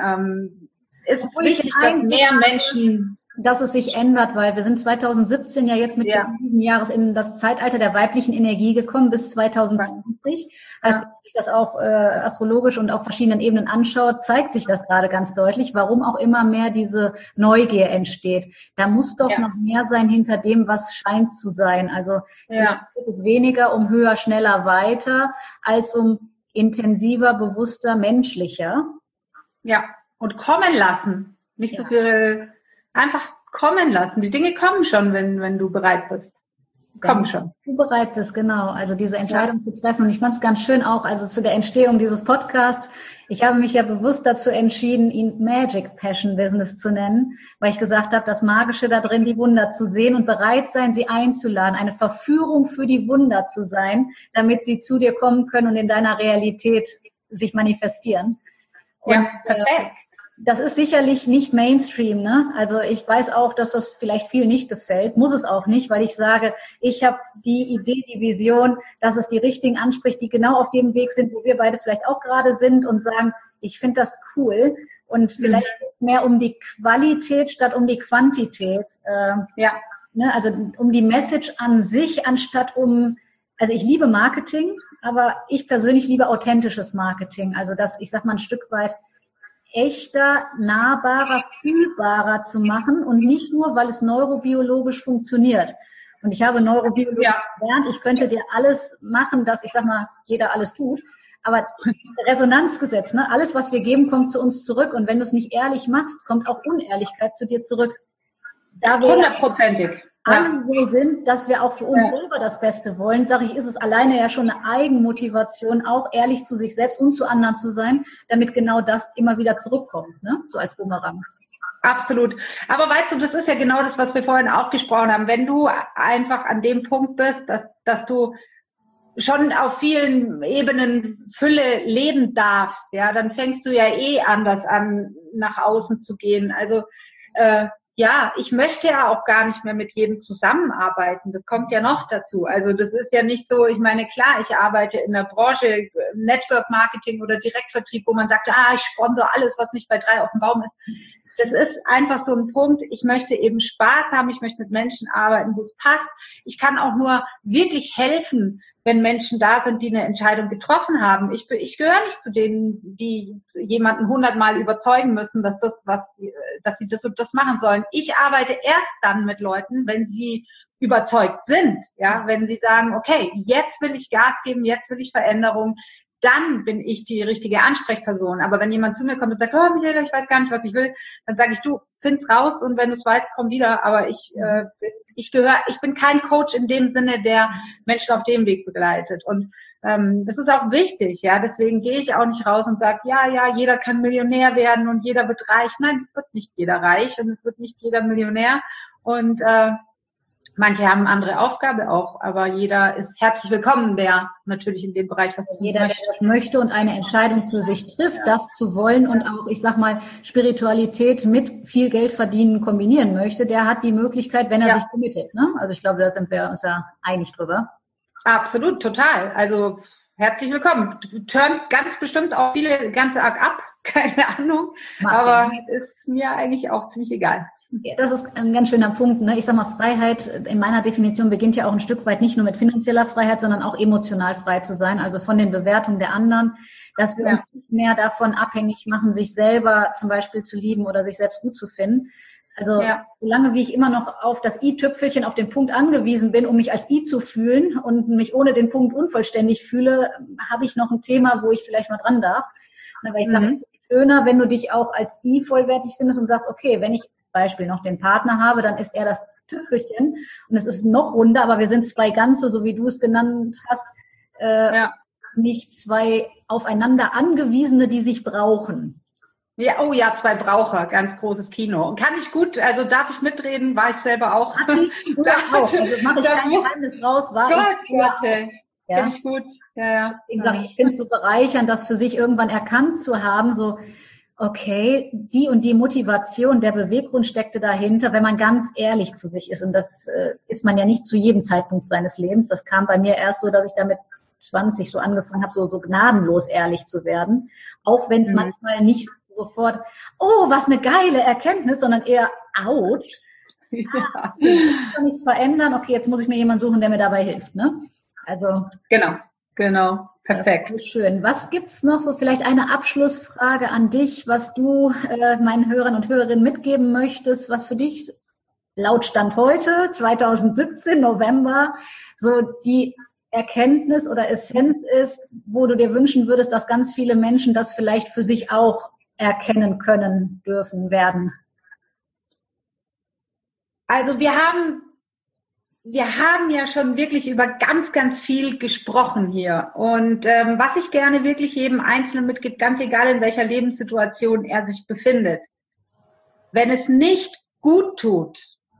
ist es wichtig, dass mehr Menschen... Dass es sich ändert, weil wir sind 2017 ja jetzt mit diesem Jahres in das Zeitalter der weiblichen Energie gekommen bis 2020. Also wenn man sich das auch astrologisch und auf verschiedenen Ebenen anschaut, zeigt sich das gerade ganz deutlich, warum auch immer mehr diese Neugier entsteht. Da muss doch noch mehr sein hinter dem, was scheint zu sein. Also geht es weniger um höher, schneller, weiter, als um intensiver, bewusster, menschlicher. Ja, und kommen lassen. Nicht so viel... Einfach kommen lassen. Die Dinge kommen schon, wenn du bereit bist. Kommen schon. Du bereit bist, genau. Also diese Entscheidung zu treffen. Und ich fand es ganz schön auch, also zu der Entstehung dieses Podcasts. Ich habe mich ja bewusst dazu entschieden, ihn Magic Passion Business zu nennen, weil ich gesagt habe, das Magische da drin, die Wunder zu sehen und bereit sein, sie einzuladen. Eine Verführung für die Wunder zu sein, damit sie zu dir kommen können und in deiner Realität sich manifestieren. Und, perfekt. Das ist sicherlich nicht Mainstream, ne? Also ich weiß auch, dass das vielleicht viel nicht gefällt, muss es auch nicht, weil ich sage, ich habe die Idee, die Vision, dass es die Richtigen anspricht, die genau auf dem Weg sind, wo wir beide vielleicht auch gerade sind und sagen, ich finde das cool und vielleicht geht es mehr um die Qualität statt um die Quantität. Ne? Also um die Message an sich anstatt also ich liebe Marketing, aber ich persönlich liebe authentisches Marketing, also das, ich sag mal ein Stück weit echter, nahbarer, fühlbarer zu machen und nicht nur, weil es neurobiologisch funktioniert. Und ich habe Neurobiologie gelernt, ich könnte dir alles machen, dass, ich sag mal, jeder alles tut, aber Resonanzgesetz, ne? Alles, was wir geben, kommt zu uns zurück und wenn du es nicht ehrlich machst, kommt auch Unehrlichkeit zu dir zurück. Da wir 100%ig. alle so sind, dass wir auch für uns selber das Beste wollen, sage ich, ist es alleine ja schon eine Eigenmotivation, auch ehrlich zu sich selbst und zu anderen zu sein, damit genau das immer wieder zurückkommt, ne? So als Bumerang. Absolut. Aber weißt du, das ist ja genau das, was wir vorhin auch gesprochen haben. Wenn du einfach an dem Punkt bist, dass du schon auf vielen Ebenen Fülle leben darfst, ja, dann fängst du ja anders an, nach außen zu gehen. Also ich möchte ja auch gar nicht mehr mit jedem zusammenarbeiten. Das kommt ja noch dazu. Also das ist ja nicht so, ich meine, klar, ich arbeite in der Branche Network Marketing oder Direktvertrieb, wo man sagt, ich sponsor alles, was nicht bei 3 auf dem Baum ist. Das ist einfach so ein Punkt. Ich möchte eben Spaß haben. Ich möchte mit Menschen arbeiten, wo es passt. Ich kann auch nur wirklich helfen, wenn Menschen da sind, die eine Entscheidung getroffen haben. Ich gehöre nicht zu denen, die jemanden 100-mal überzeugen müssen, dass sie das und das machen sollen. Ich arbeite erst dann mit Leuten, wenn sie überzeugt sind. Ja, wenn sie sagen, okay, jetzt will ich Gas geben, jetzt will ich Veränderung. Dann bin ich die richtige Ansprechperson. Aber wenn jemand zu mir kommt und sagt, Michaela, ich weiß gar nicht, was ich will, dann sage ich, du, find's raus und wenn du es weißt, komm wieder. Aber ich bin kein Coach in dem Sinne, der Menschen auf dem Weg begleitet. Und das ist auch wichtig, ja. Deswegen gehe ich auch nicht raus und sage, jeder kann Millionär werden und jeder wird reich. Nein, es wird nicht jeder reich und es wird nicht jeder Millionär. Und Manche haben eine andere Aufgabe auch, aber jeder ist herzlich willkommen, der natürlich in dem Bereich was jeder, der das möchte und eine Entscheidung für sich trifft, das zu wollen und auch, ich sag mal, Spiritualität mit viel Geld verdienen kombinieren möchte, der hat die Möglichkeit, wenn er sich committet. Ne? Also ich glaube, da sind wir uns ja einig drüber. Absolut, total. Also herzlich willkommen. Turnt ganz bestimmt auch viele ganz arg ab, keine Ahnung, aber ist mir eigentlich auch ziemlich egal. Ja, das ist ein ganz schöner Punkt. Ne? Ich sag mal, Freiheit in meiner Definition beginnt ja auch ein Stück weit nicht nur mit finanzieller Freiheit, sondern auch emotional frei zu sein, also von den Bewertungen der anderen, dass wir uns nicht mehr davon abhängig machen, sich selber zum Beispiel zu lieben oder sich selbst gut zu finden. Also solange wie ich immer noch auf das I-Tüpfelchen, auf den Punkt angewiesen bin, um mich als I zu fühlen und mich ohne den Punkt unvollständig fühle, habe ich noch ein Thema, wo ich vielleicht mal dran darf. Weil ich sage, es ist schöner, wenn du dich auch als I vollwertig findest und sagst, okay, wenn ich Beispiel noch den Partner habe, dann ist er das Tüpfelchen und es ist noch runder, aber wir sind zwei Ganze, so wie du es genannt hast, nicht zwei aufeinander angewiesene, die sich brauchen. Ja, oh ja, zwei Braucher, ganz großes Kino. Und kann ich gut, also darf ich mitreden, war ich selber auch. Hat sie auch. Also mache ich kein Geheimnis raus, war Finde ich gut. Ich finde es so bereichernd, das für sich irgendwann erkannt zu haben, so okay, die und die Motivation, der Beweggrund steckte dahinter, wenn man ganz ehrlich zu sich ist. Und das ist man ja nicht zu jedem Zeitpunkt seines Lebens. Das kam bei mir erst so, dass ich damit 20 so angefangen habe, so gnadenlos ehrlich zu werden. Auch wenn es manchmal nicht sofort, oh, was eine geile Erkenntnis, sondern eher, ouch. Ja. Kann ich es verändern? Okay, jetzt muss ich mir jemanden suchen, der mir dabei hilft. Ne? Also Genau. Perfekt. Schön. Was gibt's noch so, vielleicht eine Abschlussfrage an dich, was du meinen Hörern und Hörerinnen mitgeben möchtest, was für dich laut Stand heute, 2017, November, so die Erkenntnis oder Essenz ist, wo du dir wünschen würdest, dass ganz viele Menschen das vielleicht für sich auch erkennen können, dürfen, werden? Also wir haben ja schon wirklich über ganz, ganz viel gesprochen hier. Und was ich gerne wirklich jedem Einzelnen mitgebe, ganz egal in welcher Lebenssituation er sich befindet, wenn es nicht gut tut,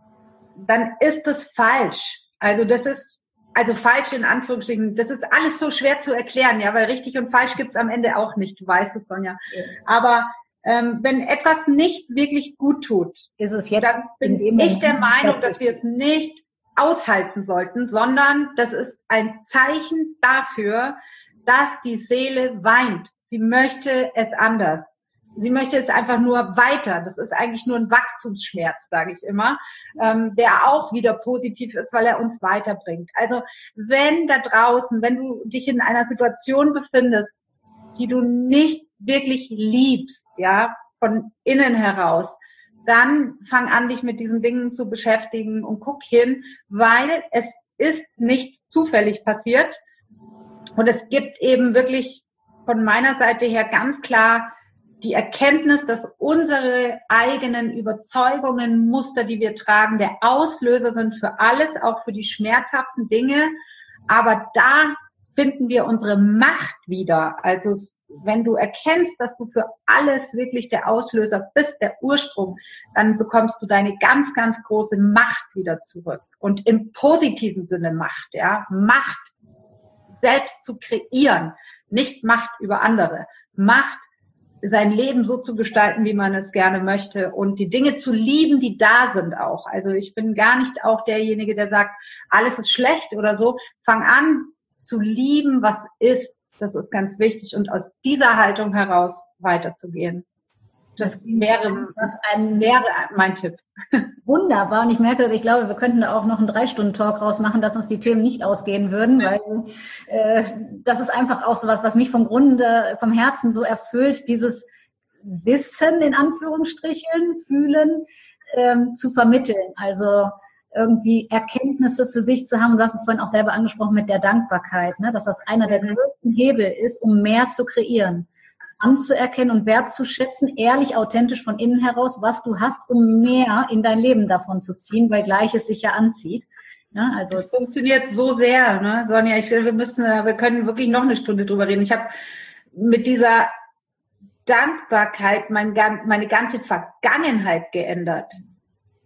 dann ist es falsch. Also das ist, falsch in Anführungsstrichen, das ist alles so schwer zu erklären, ja, weil richtig und falsch gibt's am Ende auch nicht, du weißt es, Sonja. Ja. Aber wenn etwas nicht wirklich gut tut, ist es jetzt dann bin ich der Meinung, dass wir es nicht aushalten sollten, sondern das ist ein Zeichen dafür, dass die Seele weint. Sie möchte es anders. Sie möchte es einfach nur weiter. Das ist eigentlich nur ein Wachstumsschmerz, sage ich immer, der auch wieder positiv ist, weil er uns weiterbringt. Also wenn da draußen, wenn du dich in einer Situation befindest, die du nicht wirklich liebst, ja, von innen heraus, dann fang an, dich mit diesen Dingen zu beschäftigen und guck hin, weil es ist nichts zufällig passiert. Und es gibt eben wirklich von meiner Seite her ganz klar die Erkenntnis, dass unsere eigenen Überzeugungen, Muster, die wir tragen, der Auslöser sind für alles, auch für die schmerzhaften Dinge. Aber da finden wir unsere Macht wieder. Also wenn du erkennst, dass du für alles wirklich der Auslöser bist, der Ursprung, dann bekommst du deine ganz, ganz große Macht wieder zurück. Und im positiven Sinne Macht, ja. Macht, selbst zu kreieren. Nicht Macht über andere. Macht, sein Leben so zu gestalten, wie man es gerne möchte und die Dinge zu lieben, die da sind auch. Also ich bin gar nicht auch derjenige, der sagt, alles ist schlecht oder so. Fang an zu lieben, was ist. Das ist ganz wichtig und aus dieser Haltung heraus weiterzugehen. Das wäre mein Tipp. Wunderbar. Und ich glaube, wir könnten da auch noch einen 3-Stunden-Talk rausmachen, dass uns die Themen nicht ausgehen würden, weil das ist einfach auch sowas, was mich vom Herzen so erfüllt, dieses Wissen, in Anführungsstrichen, fühlen, zu vermitteln. Also irgendwie Erkenntnisse für sich zu haben. Und du hast es vorhin auch selber angesprochen mit der Dankbarkeit, ne? Dass das einer der größten Hebel ist, um mehr zu kreieren. Anzuerkennen und wertzuschätzen, ehrlich, authentisch von innen heraus, was du hast, um mehr in dein Leben davon zu ziehen, weil Gleiches sich ja anzieht. Ja, also das funktioniert so sehr, ne, Sonja. Wir können wirklich noch eine Stunde drüber reden. Ich habe mit dieser Dankbarkeit meine ganze Vergangenheit geändert.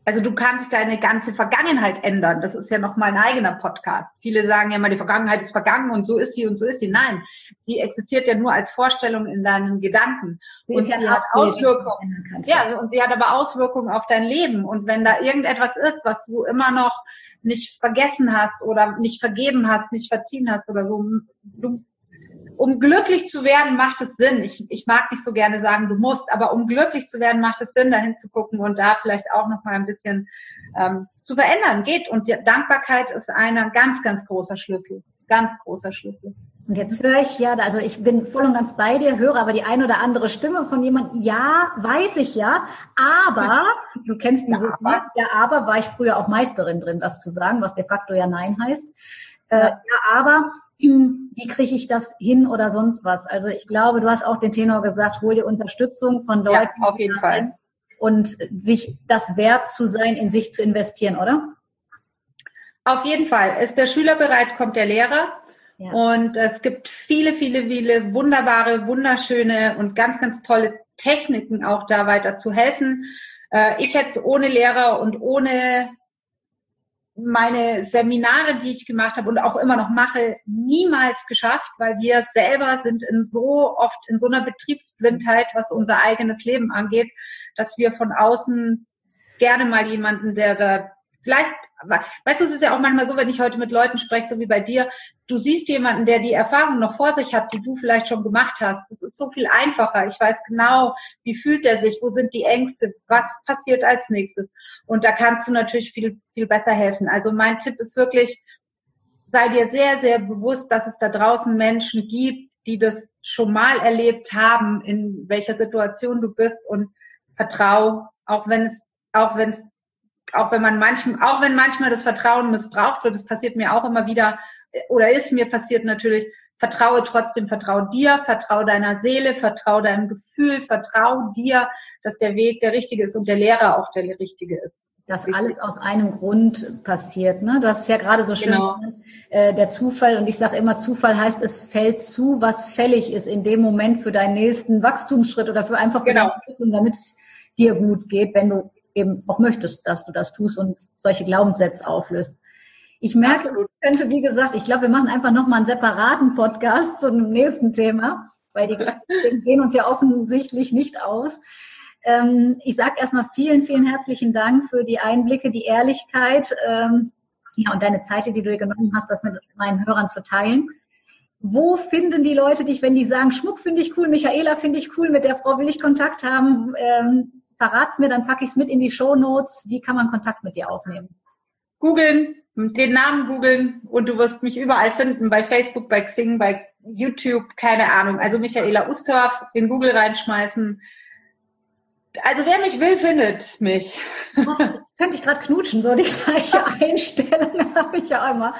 Also du kannst deine ganze Vergangenheit ändern. Das ist ja nochmal ein eigener Podcast. Viele sagen ja mal, die Vergangenheit ist vergangen und so ist sie und so ist sie. Nein, sie existiert ja nur als Vorstellung in deinen Gedanken. Und sie hat Auswirkungen. Ja, und sie hat aber Auswirkungen auf dein Leben. Und wenn da irgendetwas ist, was du immer noch nicht vergessen hast oder nicht vergeben hast, nicht verziehen hast oder so, um glücklich zu werden, macht es Sinn. Ich mag nicht so gerne sagen, du musst, aber um glücklich zu werden, macht es Sinn, dahin zu gucken und da vielleicht auch noch mal ein bisschen zu verändern geht. Und die Dankbarkeit ist ein ganz, ganz großer Schlüssel. Ganz großer Schlüssel. Und jetzt höre ich ja, also ich bin voll und ganz bei dir, höre aber die ein oder andere Stimme von jemandem, ja, weiß ich ja, aber, du kennst diese, ja, aber war ich früher auch Meisterin drin, das zu sagen, was de facto ja Nein heißt. Ja, aber wie kriege ich das hin oder sonst was? Also ich glaube, du hast auch den Tenor gesagt, hol dir Unterstützung von Leuten. Ja, auf jeden Fall. Und sich das wert zu sein, in sich zu investieren, oder? Auf jeden Fall. Ist der Schüler bereit, kommt der Lehrer. Ja. Und es gibt viele, viele, viele wunderbare, wunderschöne und ganz, ganz tolle Techniken auch da weiter zu helfen. Ich hätte ohne Lehrer und ohne meine Seminare, die ich gemacht habe und auch immer noch mache, niemals geschafft, weil wir selber sind so oft in so einer Betriebsblindheit, was unser eigenes Leben angeht, dass wir von außen gerne mal jemanden, der da vielleicht, weißt du, es ist ja auch manchmal so, wenn ich heute mit Leuten spreche, so wie bei dir, du siehst jemanden, der die Erfahrung noch vor sich hat, die du vielleicht schon gemacht hast. Das ist so viel einfacher. Ich weiß genau, wie fühlt er sich, wo sind die Ängste, was passiert als nächstes. Und da kannst du natürlich viel, viel besser helfen. Also mein Tipp ist wirklich, sei dir sehr, sehr bewusst, dass es da draußen Menschen gibt, die das schon mal erlebt haben, in welcher Situation du bist, und vertrau, auch wenn manchmal das Vertrauen missbraucht wird, das passiert mir auch immer wieder, oder ist mir passiert natürlich, vertraue trotzdem, vertraue dir, vertraue deiner Seele, vertraue deinem Gefühl, vertraue dir, dass der Weg der richtige ist und der Lehrer auch der richtige ist. Dass alles aus einem Grund passiert, ne? Du hast es ja gerade so schön genannt, der Zufall, und ich sage immer, Zufall heißt, es fällt zu, was fällig ist in dem Moment für deinen nächsten Wachstumsschritt oder für einfach für deine Entwicklung, damit es dir gut geht, wenn du eben auch möchtest, dass du das tust und solche Glaubenssätze auflöst. Ich merke, ich könnte, wie gesagt, ich glaube, wir machen einfach nochmal einen separaten Podcast zu einem nächsten Thema, weil die gehen uns ja offensichtlich nicht aus. Ich sage erstmal vielen, vielen herzlichen Dank für die Einblicke, die Ehrlichkeit und deine Zeit, die du dir genommen hast, das mit meinen Hörern zu teilen. Wo finden die Leute dich, wenn die sagen, Schmuck finde ich cool, Michaela finde ich cool, mit der Frau will ich Kontakt haben, verrat's mir, dann packe ich es mit in die Shownotes. Wie kann man Kontakt mit dir aufnehmen? Googeln, den Namen googeln und du wirst mich überall finden, bei Facebook, bei Xing, bei YouTube, keine Ahnung. Also Michaela Ustorf, in Google reinschmeißen. Also wer mich will, findet mich. Könnte ich gerade knutschen, so die gleiche Einstellung habe ich ja immer.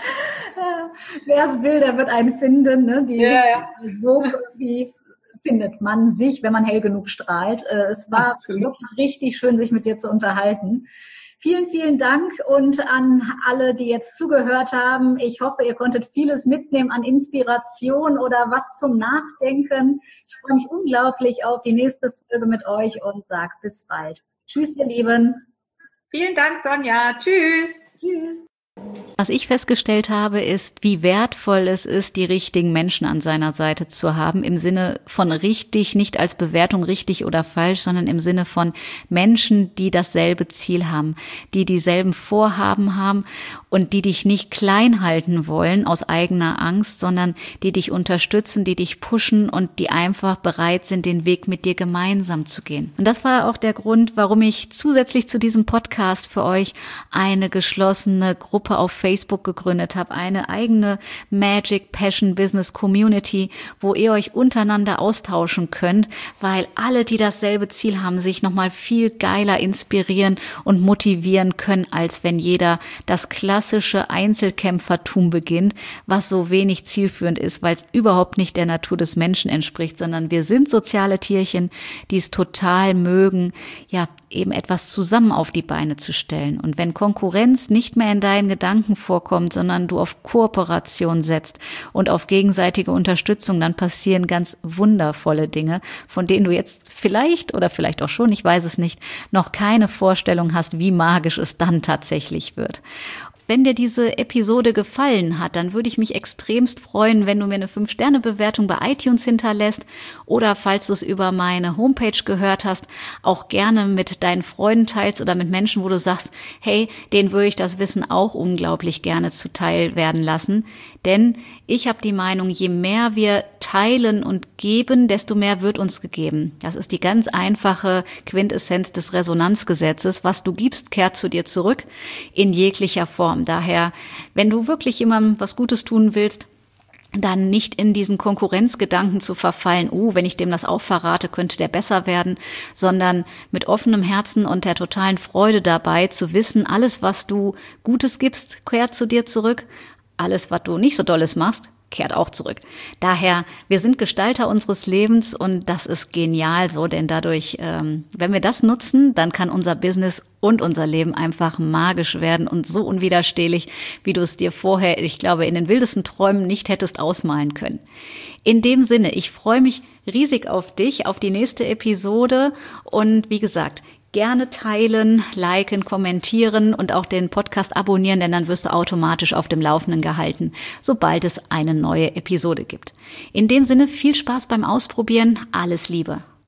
Wer es will, der wird einen finden. Ne? So irgendwie findet man sich, wenn man hell genug strahlt. Es war wirklich richtig schön, sich mit dir zu unterhalten. Vielen, vielen Dank, und an alle, die jetzt zugehört haben. Ich hoffe, ihr konntet vieles mitnehmen an Inspiration oder was zum Nachdenken. Ich freue mich unglaublich auf die nächste Folge mit euch und sage bis bald. Tschüss, ihr Lieben. Vielen Dank, Sonja. Tschüss. Tschüss. Was ich festgestellt habe, ist, wie wertvoll es ist, die richtigen Menschen an seiner Seite zu haben, im Sinne von richtig, nicht als Bewertung richtig oder falsch, sondern im Sinne von Menschen, die dasselbe Ziel haben, die dieselben Vorhaben haben und die dich nicht klein halten wollen aus eigener Angst, sondern die dich unterstützen, die dich pushen und die einfach bereit sind, den Weg mit dir gemeinsam zu gehen. Und das war auch der Grund, warum ich zusätzlich zu diesem Podcast für euch eine geschlossene Gruppe auf Facebook gegründet habe, eine eigene Magic Passion Business Community, wo ihr euch untereinander austauschen könnt, weil alle, die dasselbe Ziel haben, sich nochmal viel geiler inspirieren und motivieren können, als wenn jeder das klassische Einzelkämpfertum beginnt, was so wenig zielführend ist, weil es überhaupt nicht der Natur des Menschen entspricht, sondern wir sind soziale Tierchen, die es total mögen, ja, eben etwas zusammen auf die Beine zu stellen. Und wenn Konkurrenz nicht mehr in deinen Gedanken Gedanken vorkommt, sondern du auf Kooperation setzt und auf gegenseitige Unterstützung, dann passieren ganz wundervolle Dinge, von denen du jetzt vielleicht oder vielleicht auch schon, ich weiß es nicht, noch keine Vorstellung hast, wie magisch es dann tatsächlich wird. Wenn dir diese Episode gefallen hat, dann würde ich mich extremst freuen, wenn du mir eine 5-Sterne-Bewertung bei iTunes hinterlässt oder falls du es über meine Homepage gehört hast, auch gerne mit deinen Freunden teilst oder mit Menschen, wo du sagst, hey, denen würde ich das Wissen auch unglaublich gerne zuteil werden lassen. Denn ich habe die Meinung, je mehr wir teilen und geben, desto mehr wird uns gegeben. Das ist die ganz einfache Quintessenz des Resonanzgesetzes. Was du gibst, kehrt zu dir zurück in jeglicher Form. Daher, wenn du wirklich jemandem was Gutes tun willst, dann nicht in diesen Konkurrenzgedanken zu verfallen, wenn ich dem das auch verrate, könnte der besser werden, sondern mit offenem Herzen und der totalen Freude dabei zu wissen, alles, was du Gutes gibst, kehrt zu dir zurück. Alles, was du nicht so Dolles machst, kehrt auch zurück. Daher, wir sind Gestalter unseres Lebens und das ist genial so, denn dadurch, wenn wir das nutzen, dann kann unser Business und unser Leben einfach magisch werden und so unwiderstehlich, wie du es dir vorher, ich glaube, in den wildesten Träumen nicht hättest ausmalen können. In dem Sinne, ich freue mich riesig auf dich, auf die nächste Episode und wie gesagt, gerne teilen, liken, kommentieren und auch den Podcast abonnieren, denn dann wirst du automatisch auf dem Laufenden gehalten, sobald es eine neue Episode gibt. In dem Sinne viel Spaß beim Ausprobieren, alles Liebe.